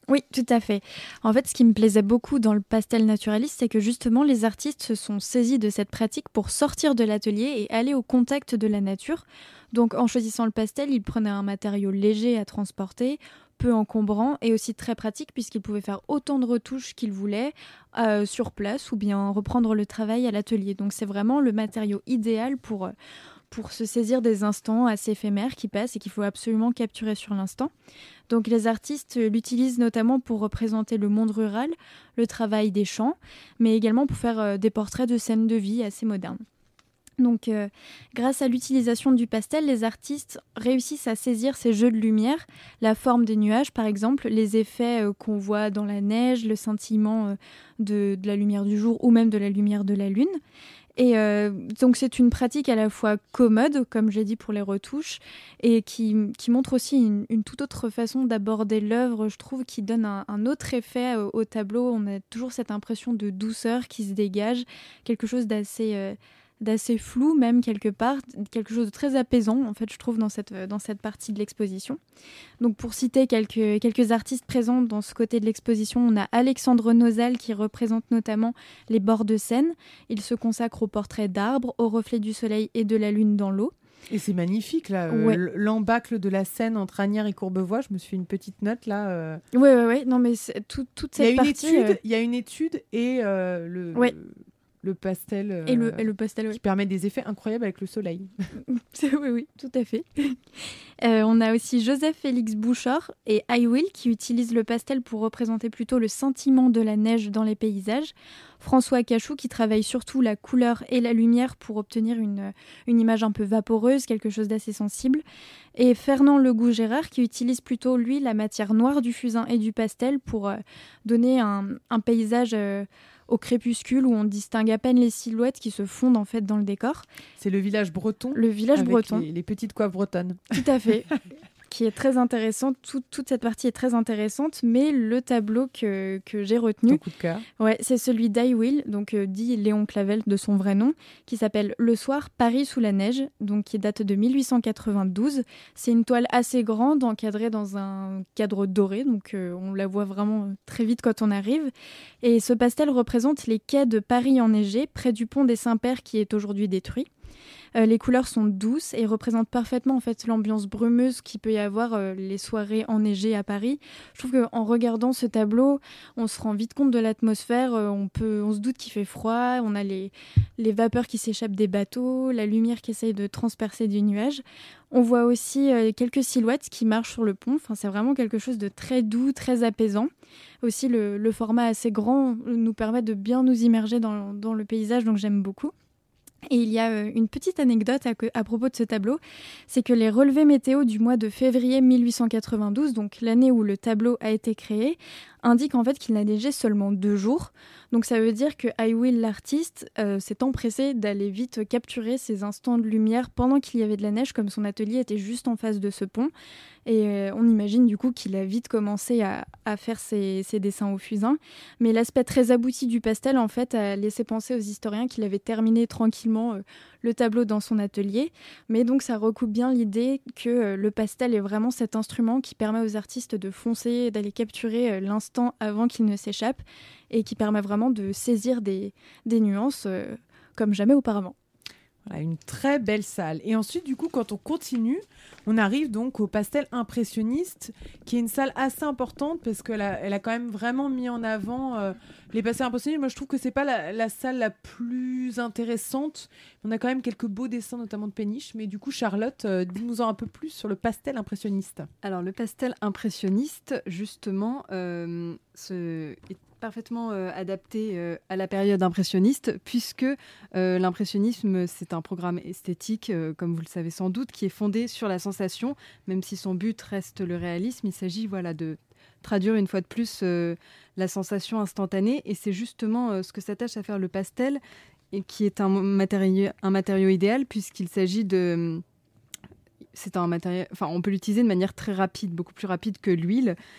Oui, tout à fait. En fait, ce qui me plaisait beaucoup dans le pastel naturaliste, c'est que justement, les artistes se sont saisis de cette pratique pour sortir de l'atelier et aller au contact de la nature. Donc, en choisissant le pastel, ils prenaient un matériau léger à transporter, peu encombrant et aussi très pratique puisqu'ils pouvaient faire autant de retouches qu'ils voulaient euh, sur place ou bien reprendre le travail à l'atelier. Donc, c'est vraiment le matériau idéal pour... Euh, pour se saisir des instants assez éphémères qui passent et qu'il faut absolument capturer sur l'instant. Donc les artistes l'utilisent notamment pour représenter le monde rural, le travail des champs, mais également pour faire euh, des portraits de scènes de vie assez modernes. Donc euh, grâce à l'utilisation du pastel, les artistes réussissent à saisir ces jeux de lumière, la forme des nuages par exemple, les effets euh, qu'on voit dans la neige, le scintillement euh, de, de la lumière du jour ou même de la lumière de la lune. Et euh, donc c'est une pratique à la fois commode, comme j'ai dit pour les retouches, et qui, qui montre aussi une, une toute autre façon d'aborder l'œuvre, je trouve, qui donne un, un autre effet au, au tableau. On a toujours cette impression de douceur qui se dégage, quelque chose d'assez... Euh, d'assez flou même quelque part, quelque chose de très apaisant en fait je trouve dans cette, dans cette partie de l'exposition. Donc pour citer quelques, quelques artistes présents dans ce côté de l'exposition, on a Alexandre Nosal qui représente notamment les bords de Seine. Il se consacre aux portraits d'arbres, aux reflets du soleil et de la lune dans l'eau. Et c'est magnifique là, ouais. euh, l'embâcle de la Seine entre Asnières et Courbevoie, je me suis fait une petite note là. Euh... Oui, oui, oui, non mais c'est tout, toute cette partie... Il y a une étude, euh... il y a une étude et euh, le... Ouais. Le pastel, euh, et le, et le pastel oui. qui permet des effets incroyables avec le soleil. oui, oui, tout à fait. euh, on a aussi Joseph-Félix Bouchard et I Will qui utilisent le pastel pour représenter plutôt le sentiment de la neige dans les paysages. François Cachou qui travaille surtout la couleur et la lumière pour obtenir une, une image un peu vaporeuse, quelque chose d'assez sensible. Et Fernand Legout-Gérard qui utilise plutôt, lui, la matière noire du fusain et du pastel pour euh, donner un, un paysage... Euh, au crépuscule où on distingue à peine les silhouettes qui se fondent en fait dans le décor. C'est le village breton. Le village avec breton. Les, les petites coiffes bretonnes. Tout à fait. Qui est très intéressante. Tout, toute cette partie est très intéressante, mais le tableau que, que j'ai retenu, ton coup de cœur. Ouais, c'est celui d'I Will, donc euh, dit Léon Clavel de son vrai nom, qui s'appelle Le soir, Paris sous la neige, donc qui date de mille huit cent quatre-vingt-douze. C'est une toile assez grande, encadrée dans un cadre doré, donc euh, on la voit vraiment très vite quand on arrive. Et ce pastel représente les quais de Paris enneigés, près du pont des Saints-Pères qui est aujourd'hui détruit. Euh, les couleurs sont douces et représentent parfaitement en fait l'ambiance brumeuse qu'il peut y avoir euh, les soirées enneigées à Paris. Je trouve qu'en regardant ce tableau, on se rend vite compte de l'atmosphère. Euh, on peut, on se doute qu'il fait froid. On a les, les vapeurs qui s'échappent des bateaux, la lumière qui essaye de transpercer du nuage. On voit aussi euh, quelques silhouettes qui marchent sur le pont. Enfin, c'est vraiment quelque chose de très doux, très apaisant. Aussi, le, le format assez grand nous permet de bien nous immerger dans, dans le paysage, donc j'aime beaucoup. Et il y a une petite anecdote à, à propos de ce tableau, c'est que les relevés météo du mois de février mille huit cent quatre-vingt-douze, donc l'année où le tableau a été créé, indiquent en fait qu'il n'a neigé seulement deux jours. Donc ça veut dire que I Will, l'artiste, euh, s'est empressé d'aller vite capturer ces instants de lumière pendant qu'il y avait de la neige, comme son atelier était juste en face de ce pont. Et euh, on imagine du coup qu'il a vite commencé à, à faire ses, ses dessins au fusain. Mais l'aspect très abouti du pastel, en fait, a laissé penser aux historiens qu'il avait terminé tranquillement euh, le tableau dans son atelier. Mais donc ça recoupe bien l'idée que euh, le pastel est vraiment cet instrument qui permet aux artistes de foncer, d'aller capturer euh, l'instant avant qu'il ne s'échappe et qui permet vraiment de saisir des, des nuances euh, comme jamais auparavant. Voilà, une très belle salle. Et ensuite, du coup, quand on continue, on arrive donc au pastel impressionniste, qui est une salle assez importante parce qu'elle a, elle a quand même vraiment mis en avant euh, les pastels impressionnistes. Moi, je trouve que c'est pas la, la salle la plus intéressante. On a quand même quelques beaux dessins, notamment de péniches. Mais du coup, Charlotte, euh, dis-nous-en un peu plus sur le pastel impressionniste. Alors, le pastel impressionniste, justement, euh, ce... est parfaitement euh, adapté euh, à la période impressionniste, puisque euh, l'impressionnisme, c'est un programme esthétique, euh, comme vous le savez sans doute, qui est fondé sur la sensation, même si son but reste le réalisme. Il s'agit voilà, de traduire une fois de plus euh, la sensation instantanée, et c'est justement euh, ce que s'attache à faire le pastel, et qui est un matériau, un matériau idéal, puisqu'il s'agit de... C'est un matériau... Enfin, on peut l'utiliser de manière très rapide, beaucoup plus rapide que l'huile.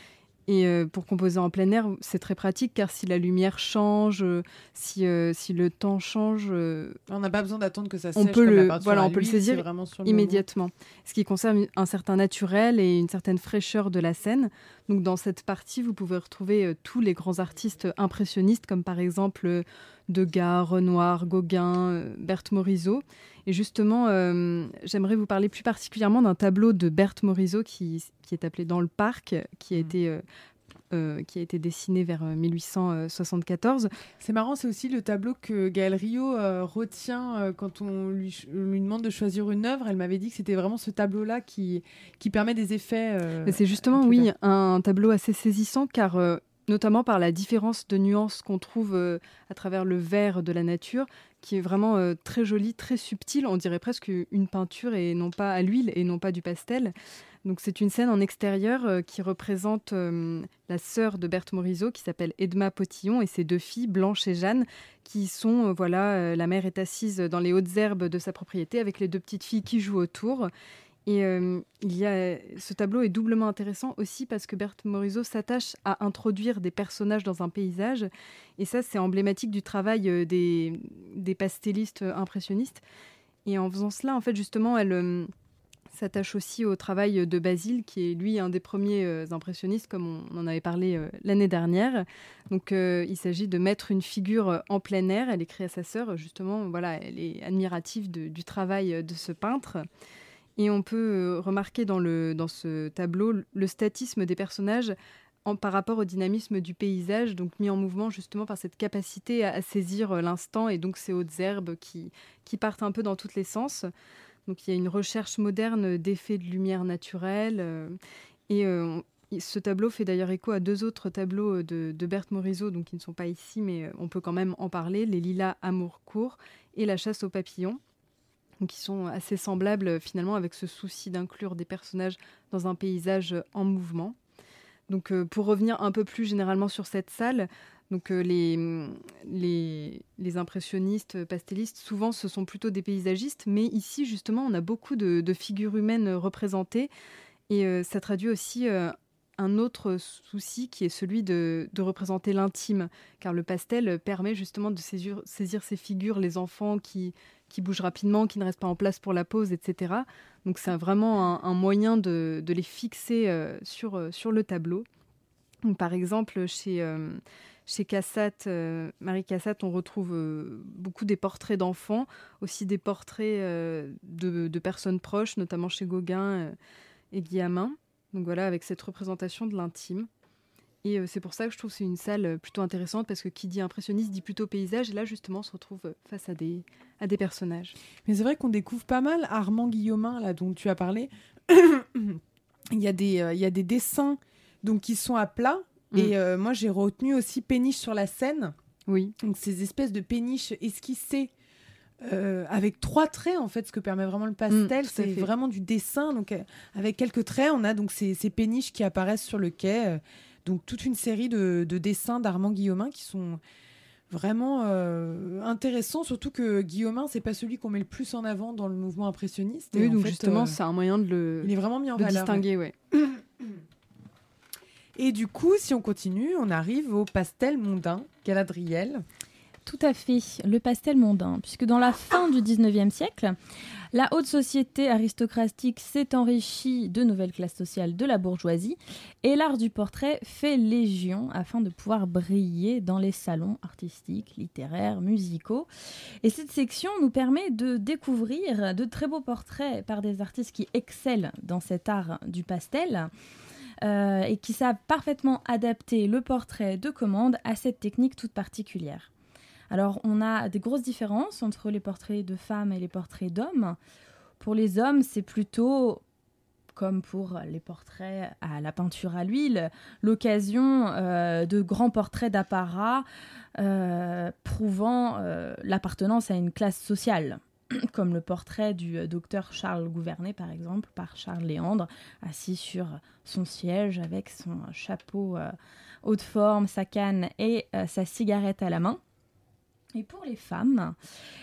Et euh, pour composer en plein air, c'est très pratique car si la lumière change, euh, si, euh, si le temps change, euh, on n'a pas besoin d'attendre que ça on sèche. peut comme le, la peinture voilà, à on peut le l'huile, saisir c'est vraiment sur le immédiatement. moment. Ce qui conserve un certain naturel et une certaine fraîcheur de la scène. Donc dans cette partie, vous pouvez retrouver euh, tous les grands artistes impressionnistes, comme par exemple euh, Degas, Renoir, Gauguin, euh, Berthe Morisot. Et justement, euh, j'aimerais vous parler plus particulièrement d'un tableau de Berthe Morisot qui, qui est appelé Dans le parc, qui a Mmh. été... Euh, Euh, qui a été dessiné vers euh, mille huit cent soixante-quatorze. C'est marrant, c'est aussi le tableau que Gaëlle Rio euh, retient euh, quand on lui, lui demande de choisir une œuvre. Elle m'avait dit que c'était vraiment ce tableau-là qui, qui permet des effets. Euh, Mais c'est justement, oui, un tableau assez saisissant car... Euh, notamment par la différence de nuances qu'on trouve euh, à travers le vert de la nature, qui est vraiment euh, très joli, très subtil. On dirait presque une peinture et non pas à l'huile et non pas du pastel. Donc c'est une scène en extérieur euh, qui représente euh, la sœur de Berthe Morisot qui s'appelle Edma Potillon et ses deux filles, Blanche et Jeanne, qui sont, euh, voilà, euh, la mère est assise dans les hautes herbes de sa propriété avec les deux petites filles qui jouent autour. Et euh, il y a, ce tableau est doublement intéressant aussi parce que Berthe Morisot s'attache à introduire des personnages dans un paysage. Et ça, c'est emblématique du travail des, des pastellistes impressionnistes. Et en faisant cela, en fait, justement, elle euh, s'attache aussi au travail de Basile, qui est, lui, un des premiers euh, impressionnistes, comme on, on en avait parlé euh, l'année dernière. Donc, euh, il s'agit de mettre une figure en plein air. Elle écrit à sa sœur, justement, voilà, elle est admirative de, du travail de ce peintre. Et on peut remarquer dans, le, dans ce tableau le statisme des personnages en, par rapport au dynamisme du paysage, donc mis en mouvement justement par cette capacité à, à saisir l'instant et donc ces hautes herbes qui, qui partent un peu dans tous les sens. Donc il y a une recherche moderne d'effets de lumière naturelle. Euh, et euh, ce tableau fait d'ailleurs écho à deux autres tableaux de, de Berthe Morisot, donc qui ne sont pas ici, mais on peut quand même en parler, Les Lilas Amourcourt et La Chasse aux papillons, qui sont assez semblables finalement avec ce souci d'inclure des personnages dans un paysage en mouvement. Donc euh, pour revenir un peu plus généralement sur cette salle, donc, euh, les, les, les impressionnistes, pastellistes, souvent ce sont plutôt des paysagistes, mais ici justement on a beaucoup de, de figures humaines représentées et euh, ça traduit aussi euh, un autre souci qui est celui de, de représenter l'intime, car le pastel permet justement de saisir, saisir ces figures, les enfants qui, qui bougent rapidement, qui ne restent pas en place pour la pose, et cetera. Donc c'est vraiment un, un moyen de, de les fixer euh, sur, euh, sur le tableau. Donc, par exemple, chez, euh, chez Cassatt, euh, Marie Cassatt, on retrouve euh, beaucoup des portraits d'enfants, aussi des portraits euh, de, de personnes proches, notamment chez Gauguin euh, et Guillaumin. Donc voilà, avec cette représentation de l'intime. Et euh, c'est pour ça que je trouve que c'est une salle plutôt intéressante, parce que qui dit impressionniste dit plutôt paysage. Et là, justement, on se retrouve face à des, à des personnages. Mais c'est vrai qu'on découvre pas mal Armand Guillaumin, là, dont tu as parlé. il, y a des, euh, il y a des dessins donc, qui sont à plat. Mm. Et euh, moi, j'ai retenu aussi Péniche sur la Seine. Oui. Donc, ces espèces de péniches esquissées Euh, avec trois traits, en fait, ce que permet vraiment le pastel, mmh, c'est fait. Vraiment du dessin. Donc, euh, avec quelques traits, on a donc ces, ces péniches qui apparaissent sur le quai. Euh, donc, toute une série de, de dessins d'Armand Guillaumin qui sont vraiment euh, intéressants. Surtout que Guillaumin, c'est pas celui qu'on met le plus en avant dans le mouvement impressionniste. Oui, et donc en fait, justement, euh, c'est un moyen de le, il est vraiment mis en de valeur, distinguer, ouais. ouais. Et du coup, si on continue, on arrive au pastel mondain, Galadriel. Tout à fait, le pastel mondain, puisque dans la fin du dix-neuvième siècle, la haute société aristocratique s'est enrichie de nouvelles classes sociales de la bourgeoisie et l'art du portrait fait légion afin de pouvoir briller dans les salons artistiques, littéraires, musicaux. Et cette section nous permet de découvrir de très beaux portraits par des artistes qui excellent dans cet art du pastel. Euh, et qui savent parfaitement adapter le portrait de commande à cette technique toute particulière. Alors, on a des grosses différences entre les portraits de femmes et les portraits d'hommes. Pour les hommes, c'est plutôt, comme pour les portraits à la peinture à l'huile, l'occasion euh, de grands portraits d'apparat euh, prouvant euh, l'appartenance à une classe sociale, comme le portrait du docteur Charles Gouvernet, par exemple, par Charles Léandre, assis sur son siège avec son chapeau euh, haut de forme, sa canne et euh, sa cigarette à la main. Et pour les femmes,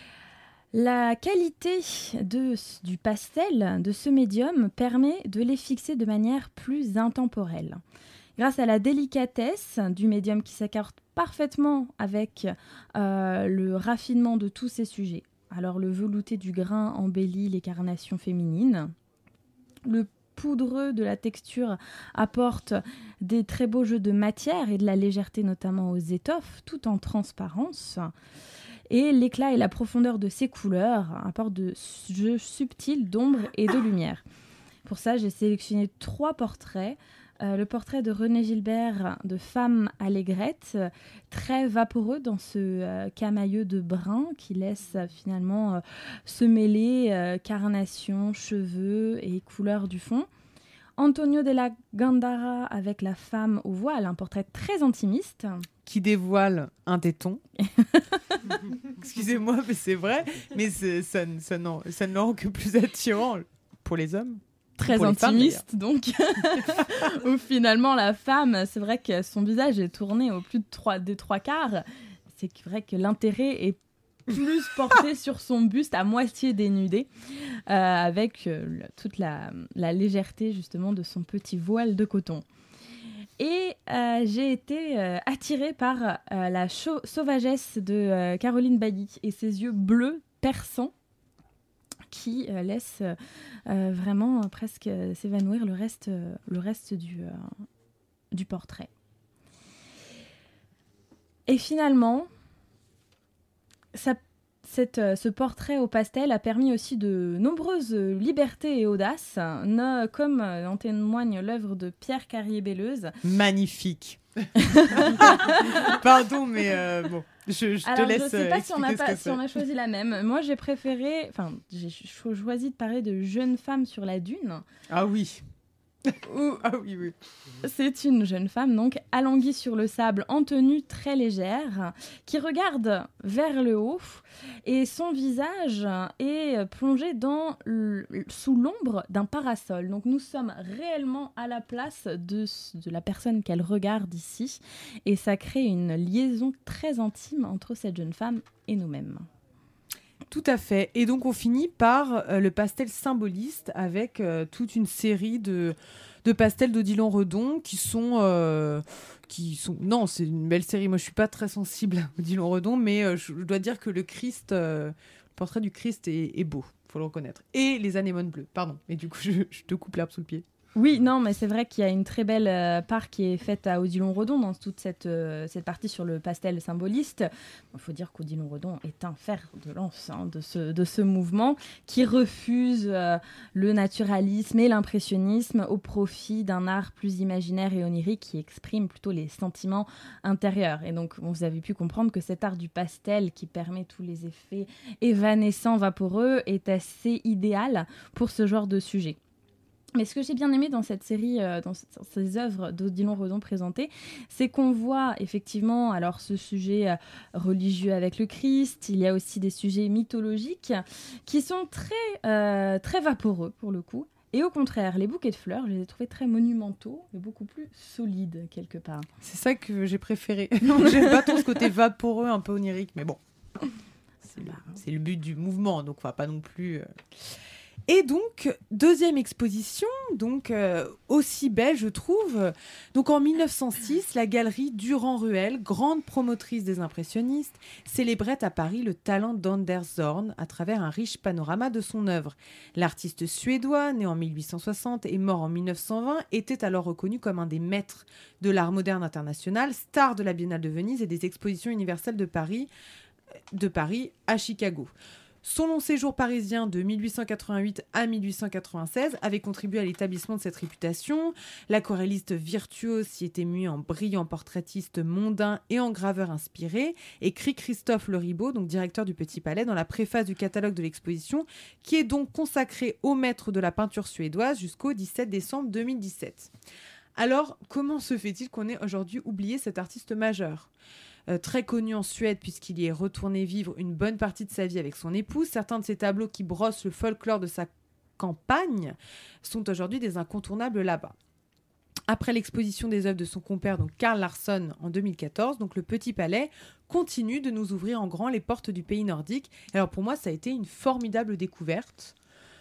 la qualité de, du pastel, de ce médium, permet de les fixer de manière plus intemporelle. grâce à la délicatesse du médium qui s'accorde parfaitement avec euh, le raffinement de tous ces sujets. Alors le velouté du grain embellit les carnations féminines. Le poudreux de la texture apporte des très beaux jeux de matière et de la légèreté notamment aux étoffes, tout en transparence. Et l'éclat et la profondeur de ses couleurs apportent de jeux subtils d'ombre et de lumière. Pour ça, j'ai sélectionné trois portraits. Euh, le portrait de René Gilbert de femme allégrette, euh, très vaporeux dans ce euh, camailleux de brun qui laisse euh, finalement euh, se mêler euh, carnation, cheveux et couleurs du fond. Antonio della Gandara avec la femme au voile, un portrait très intimiste. Qui dévoile un téton. Excusez-moi, mais c'est vrai. Mais c'est, ça, ça, non, ça ne le rend que plus attirant pour les hommes. Très intimiste, femmes, donc. Où finalement, la femme, c'est vrai que son visage est tourné au plus de trois, des trois quarts. C'est vrai que l'intérêt est plus porté sur son buste à moitié dénudé, euh, avec euh, toute la, la légèreté, justement, de son petit voile de coton. Et euh, j'ai été euh, attirée par euh, la chau- sauvagesse de euh, Caroline Bailly et ses yeux bleus perçants, qui euh, laisse euh, vraiment euh, presque euh, s'évanouir le reste, euh, le reste du, euh, du portrait. Et finalement, ça, cette, euh, ce portrait au pastel a permis aussi de nombreuses libertés et audaces, ne, comme euh, en témoigne l'œuvre de Pierre Carrier-Belleuse. Magnifique. Pardon, mais euh, bon, je, je Alors, te laisse. Je sais pas si on, a pas, si on a choisi la même. Moi, j'ai préféré, enfin, j'ai choisi de parler de Jeune femme sur la dune. Ah oui. Où... Ah oui, oui. C'est une jeune femme, donc, alanguie sur le sable en tenue très légère, qui regarde vers le haut et son visage est plongé dans l... sous l'ombre d'un parasol. Donc, nous sommes réellement à la place de, de la personne qu'elle regarde ici et ça crée une liaison très intime entre cette jeune femme et nous-mêmes. Tout à fait. Et donc, on finit par euh, le pastel symboliste avec euh, toute une série de, de pastels d'Odilon Redon qui sont, euh, qui sont... Non, c'est une belle série. Moi, je ne suis pas très sensible à Odilon Redon, mais euh, je dois dire que le Christ, euh, le portrait du Christ est, est beau, il faut le reconnaître. Et les anémones bleues, pardon. Et du coup, je, je te coupe l'herbe sous le pied. Oui, non, mais c'est vrai qu'il y a une très belle euh, part qui est faite à Odilon Redon dans toute cette, euh, cette partie sur le pastel symboliste. Il faut dire qu'Odilon Redon est un fer de lance hein, de, ce, de ce mouvement qui refuse euh, le naturalisme et l'impressionnisme au profit d'un art plus imaginaire et onirique qui exprime plutôt les sentiments intérieurs. Et donc, bon, vous avez pu comprendre que cet art du pastel qui permet tous les effets évanescents, vaporeux, est assez idéal pour ce genre de sujet. Mais ce que j'ai bien aimé dans cette série, euh, dans ces œuvres d'Odilon Redon présentées, c'est qu'on voit effectivement alors ce sujet euh, religieux avec le Christ. Il y a aussi des sujets mythologiques qui sont très, euh, très vaporeux pour le coup. Et au contraire, les bouquets de fleurs, je les ai trouvés très monumentaux et beaucoup plus solides quelque part. C'est ça que j'ai préféré. Non, j'aime pas trop ce côté vaporeux, un peu onirique, mais bon, c'est, le, c'est le but du mouvement, donc on va pas non plus... Euh... Et donc, deuxième exposition, donc euh, aussi belle, je trouve. Donc en mille neuf cent six, la galerie Durand-Ruel, grande promotrice des impressionnistes, célébrait à Paris le talent d'Anders Zorn à travers un riche panorama de son œuvre. L'artiste suédois, né en mille huit cent soixante et mort en mille neuf cent vingt, était alors reconnu comme un des maîtres de l'art moderne international, star de la Biennale de Venise et des expositions universelles de Paris, de Paris à Chicago. Son long séjour parisien de mille huit cent quatre-vingt-huit à mille huit cent quatre-vingt-seize avait contribué à l'établissement de cette réputation. L'aquarelliste virtuose s'y était mué en brillant portraitiste mondain et en graveur inspiré, écrit Christophe Leribaud, donc directeur du Petit Palais, dans la préface du catalogue de l'exposition, qui est donc consacré au maître de la peinture suédoise jusqu'au dix-sept décembre deux mille dix-sept. Alors, comment se fait-il qu'on ait aujourd'hui oublié cet artiste majeur ? Euh, très connu en Suède puisqu'il y est retourné vivre une bonne partie de sa vie avec son épouse. Certains de ses tableaux qui brossent le folklore de sa campagne sont aujourd'hui des incontournables là-bas. Après l'exposition des œuvres de son compère, donc Carl Larsson, en deux mille quatorze, donc le Petit Palais continue de nous ouvrir en grand les portes du pays nordique. Alors pour moi, ça a été une formidable découverte.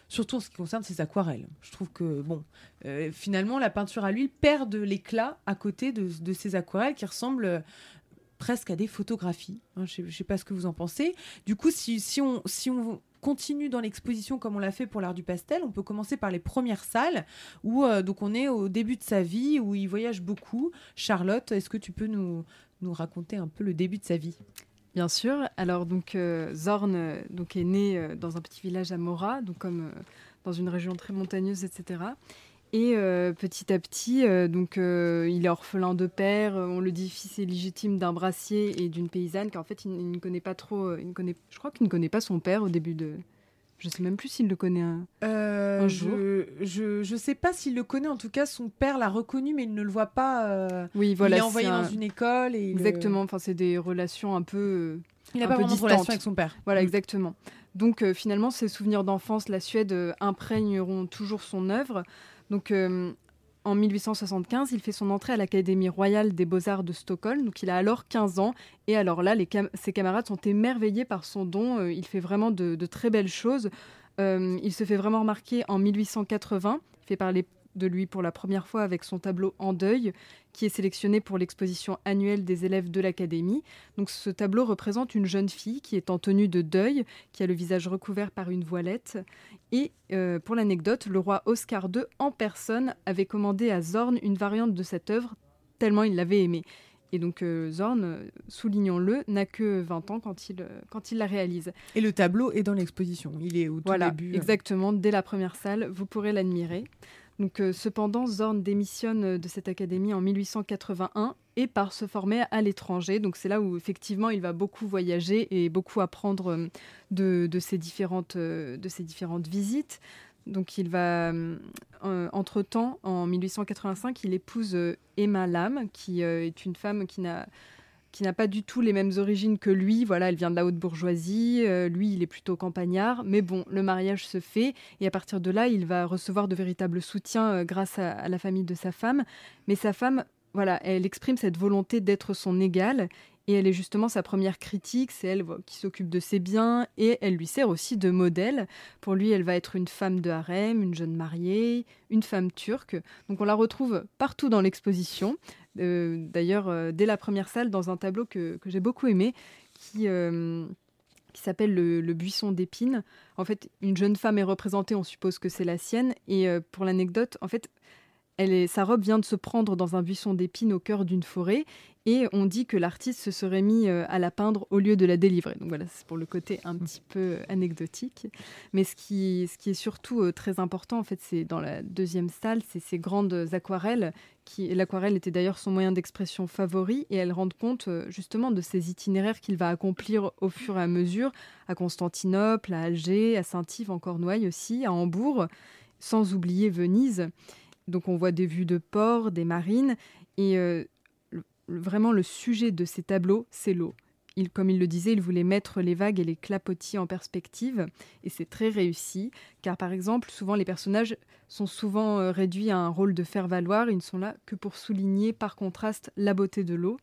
surtout en ce qui concerne ses aquarelles. Je trouve que, bon, euh, finalement, la peinture à l'huile perd de l'éclat à côté de, de ces aquarelles qui ressemblent euh, presque à des photographies. Hein, je ne sais pas ce que vous en pensez. Du coup, si, si, on, si on continue dans l'exposition comme on l'a fait pour l'art du pastel, on peut commencer par les premières salles où euh, donc on est au début de sa vie, où il voyage beaucoup. Charlotte, est-ce que tu peux nous, nous raconter un peu le début de sa vie ? Bien sûr. Alors donc euh, Zorn euh, donc est né euh, dans un petit village à Mora, donc comme euh, dans une région très montagneuse, et cetera. Et euh, petit à petit, euh, donc euh, il est orphelin de père. On le dit fils illégitime d'un brassier et d'une paysanne, car en fait il, il ne connaît pas trop. Il ne connaît, je crois qu'il ne connaît pas son père au début de. Je sais même plus s'il le connaît un, euh, un jour. Je, je je sais pas s'il le connaît. En tout cas, son père l'a reconnu, mais il ne le voit pas. Euh, oui, voilà. Il est envoyé un... dans une école. Et exactement. Le... Enfin, c'est des relations un peu. Il n'a un pas peu vraiment distantes. de relation avec son père. Voilà, mmh. exactement. Donc euh, finalement, ses souvenirs d'enfance, la Suède euh, imprégneront toujours son œuvre. Donc euh, en mille huit cent soixante-quinze, il fait son entrée à l'Académie royale des beaux-arts de Stockholm. Donc il a alors quinze ans. Et alors là, les cam- ses camarades sont émerveillés par son don. Euh, il fait vraiment de, de très belles choses. Euh, il se fait vraiment remarquer en mille huit cent quatre-vingts. Il fait parler de lui pour la première fois avec son tableau En deuil, qui est sélectionné pour l'exposition annuelle des élèves de l'Académie. Donc ce tableau représente une jeune fille qui est en tenue de deuil, qui a le visage recouvert par une voilette. Et euh, pour l'anecdote, le roi Oscar deux en personne avait commandé à Zorn une variante de cette œuvre, tellement il l'avait aimée. Et donc euh, Zorn, soulignons-le, n'a que vingt ans quand il, euh, quand il la réalise. Et le tableau est dans l'exposition, il est au tout voilà, début. Exactement, dès la première salle, vous pourrez l'admirer. Donc, euh, cependant, Zorn démissionne de cette académie en mille huit cent quatre-vingt-un et part se former à l'étranger. Donc c'est là où effectivement il va beaucoup voyager et beaucoup apprendre euh, de, de, ses différentes, euh, de ses différentes visites. Donc il va, euh, entre-temps, en mille huit cent quatre-vingt-cinq, il épouse euh, Emma Lam, qui euh, est une femme qui n'a... qui n'a pas du tout les mêmes origines que lui. Voilà, elle vient de la haute bourgeoisie, euh, lui, il est plutôt campagnard. Mais bon, le mariage se fait, et à partir de là, il va recevoir de véritables soutiens euh, grâce à, à la famille de sa femme. Mais sa femme, voilà, elle exprime cette volonté d'être son égale, et elle est justement sa première critique. C'est elle voilà, qui s'occupe de ses biens, et elle lui sert aussi de modèle. Pour lui, elle va être une femme de harem, une jeune mariée, une femme turque. Donc on la retrouve partout dans l'exposition. Euh, d'ailleurs, euh, dès la première salle, dans un tableau que, que j'ai beaucoup aimé, qui, euh, qui s'appelle le, le buisson d'épines. En fait, une jeune femme est représentée, on suppose que c'est la sienne. Et euh, pour l'anecdote, en fait, elle est, sa robe vient de se prendre dans un buisson d'épines au cœur d'une forêt. Et on dit que l'artiste se serait mis euh, à la peindre au lieu de la délivrer. Donc voilà, c'est pour le côté un petit peu anecdotique. Mais ce qui, ce qui est surtout euh, très important, en fait, c'est dans la deuxième salle, c'est ces grandes aquarelles. Qui, l'aquarelle était d'ailleurs son moyen d'expression favori, et elles rendent compte euh, justement de ces itinéraires qu'il va accomplir au fur et à mesure, à Constantinople, à Alger, à Saint-Yves, en Cornouailles aussi, à Hambourg, sans oublier Venise. Donc on voit des vues de ports, des marines, et euh, vraiment le sujet de ces tableaux, c'est l'eau. Il, comme il le disait, il voulait mettre les vagues et les clapotis en perspective, et c'est très réussi, car par exemple, souvent les personnages sont souvent euh, réduits à un rôle de faire-valoir, ils ne sont là que pour souligner par contraste la beauté de l'eau.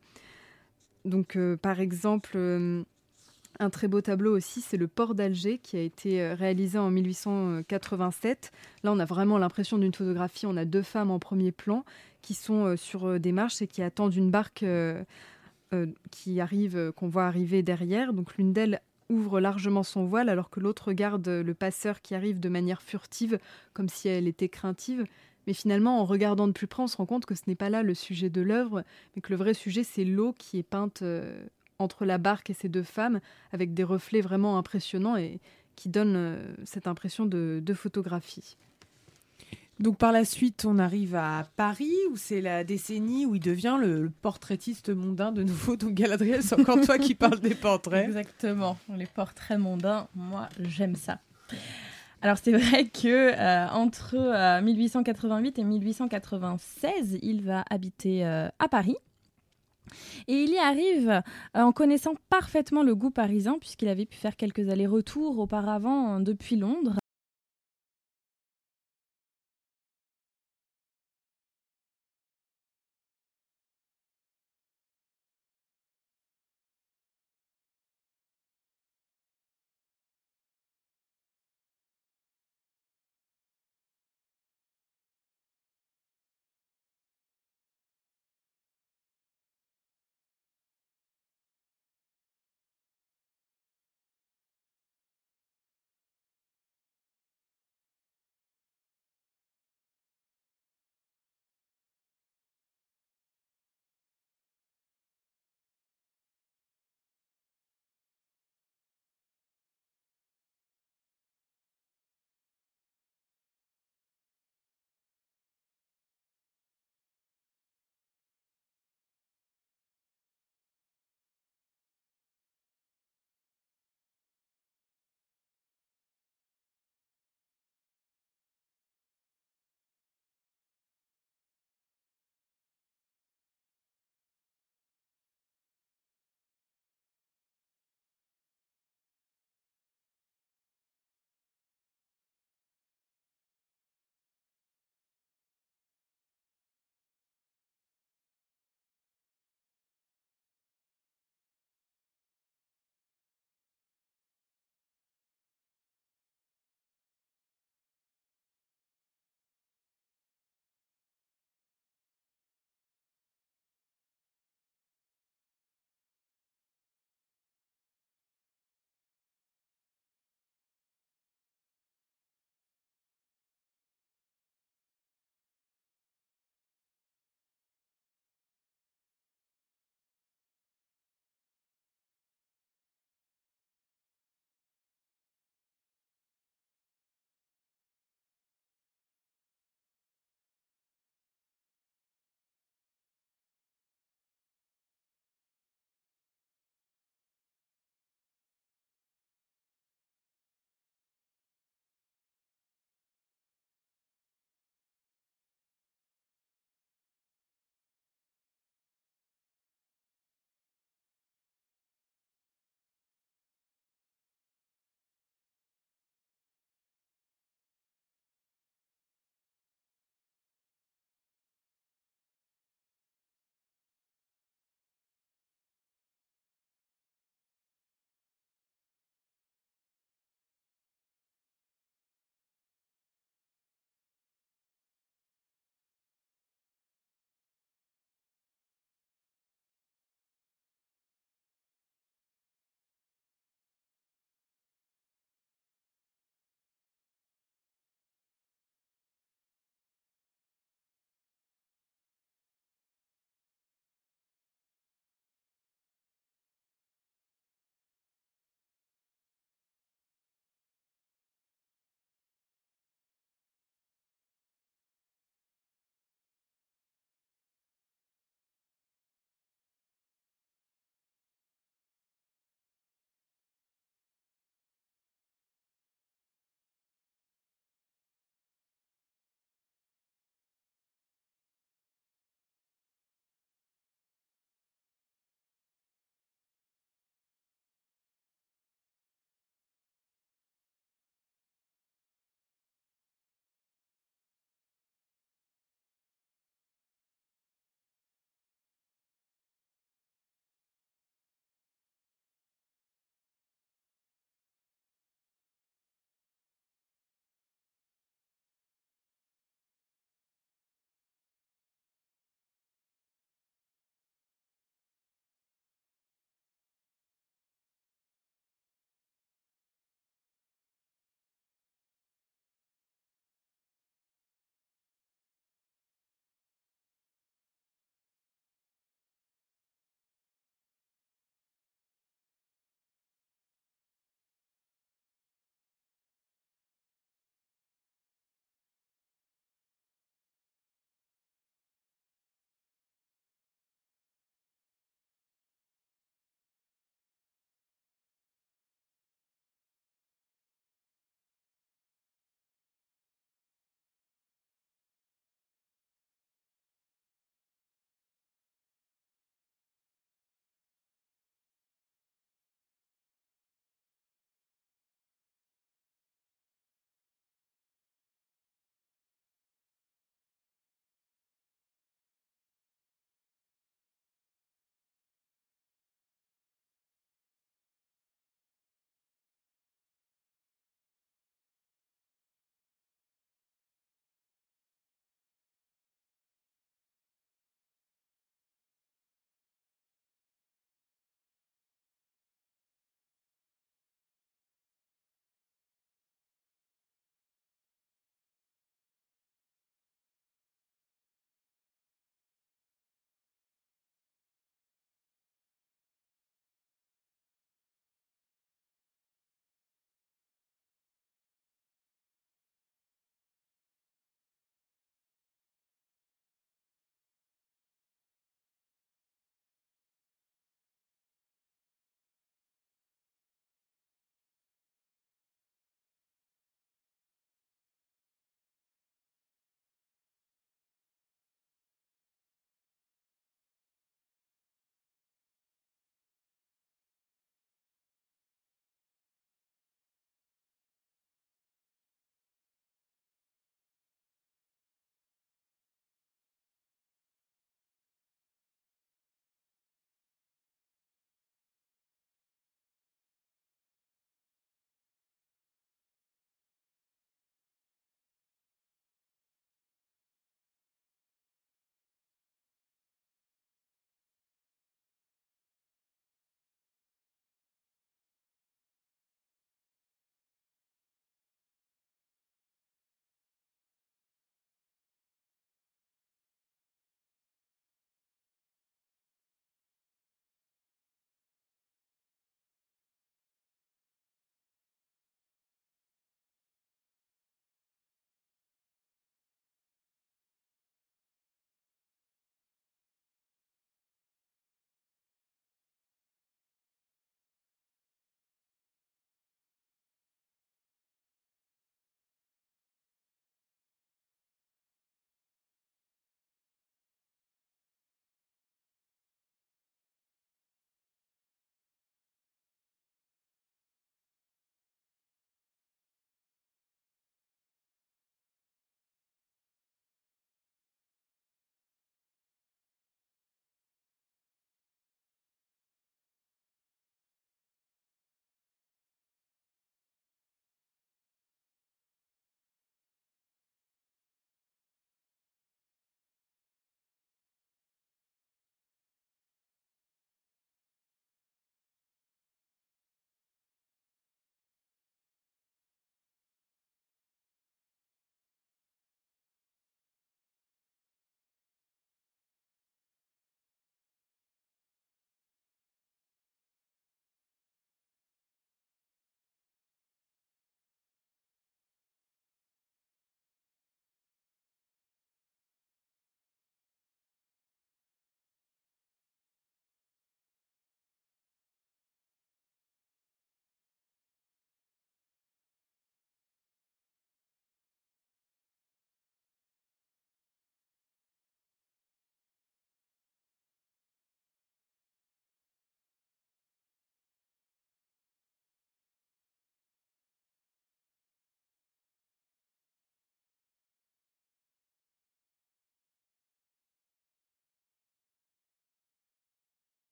Donc euh, par exemple, euh, un très beau tableau aussi, c'est le port d'Alger, qui a été euh, réalisé en mille huit cent quatre-vingt-sept. Là, on a vraiment l'impression d'une photographie, on a deux femmes en premier plan, qui sont euh, sur euh, des marches et qui attendent une barque euh, euh, qui arrive, euh, qu'on voit arriver derrière. Donc l'une d'elles ouvre largement son voile alors que l'autre regarde euh, le passeur qui arrive de manière furtive, comme si elle était craintive. Mais finalement, en regardant de plus près, on se rend compte que ce n'est pas là le sujet de l'œuvre, mais que le vrai sujet, c'est l'eau qui est peinte euh, entre la barque et ces deux femmes, avec des reflets vraiment impressionnants et qui donnent euh, cette impression de, de photographie. Donc par la suite, on arrive à Paris, où c'est la décennie où il devient le, le portraitiste mondain de nouveau. Donc Galadriel, c'est encore toi qui parles des portraits. Exactement, les portraits mondains, moi j'aime ça. Alors c'est vrai que euh, entre euh, mille huit cent quatre-vingt-huit et mille huit cent quatre-vingt-seize, il va habiter euh, à Paris. Et il y arrive euh, en connaissant parfaitement le goût parisien, puisqu'il avait pu faire quelques allers-retours auparavant euh, depuis Londres.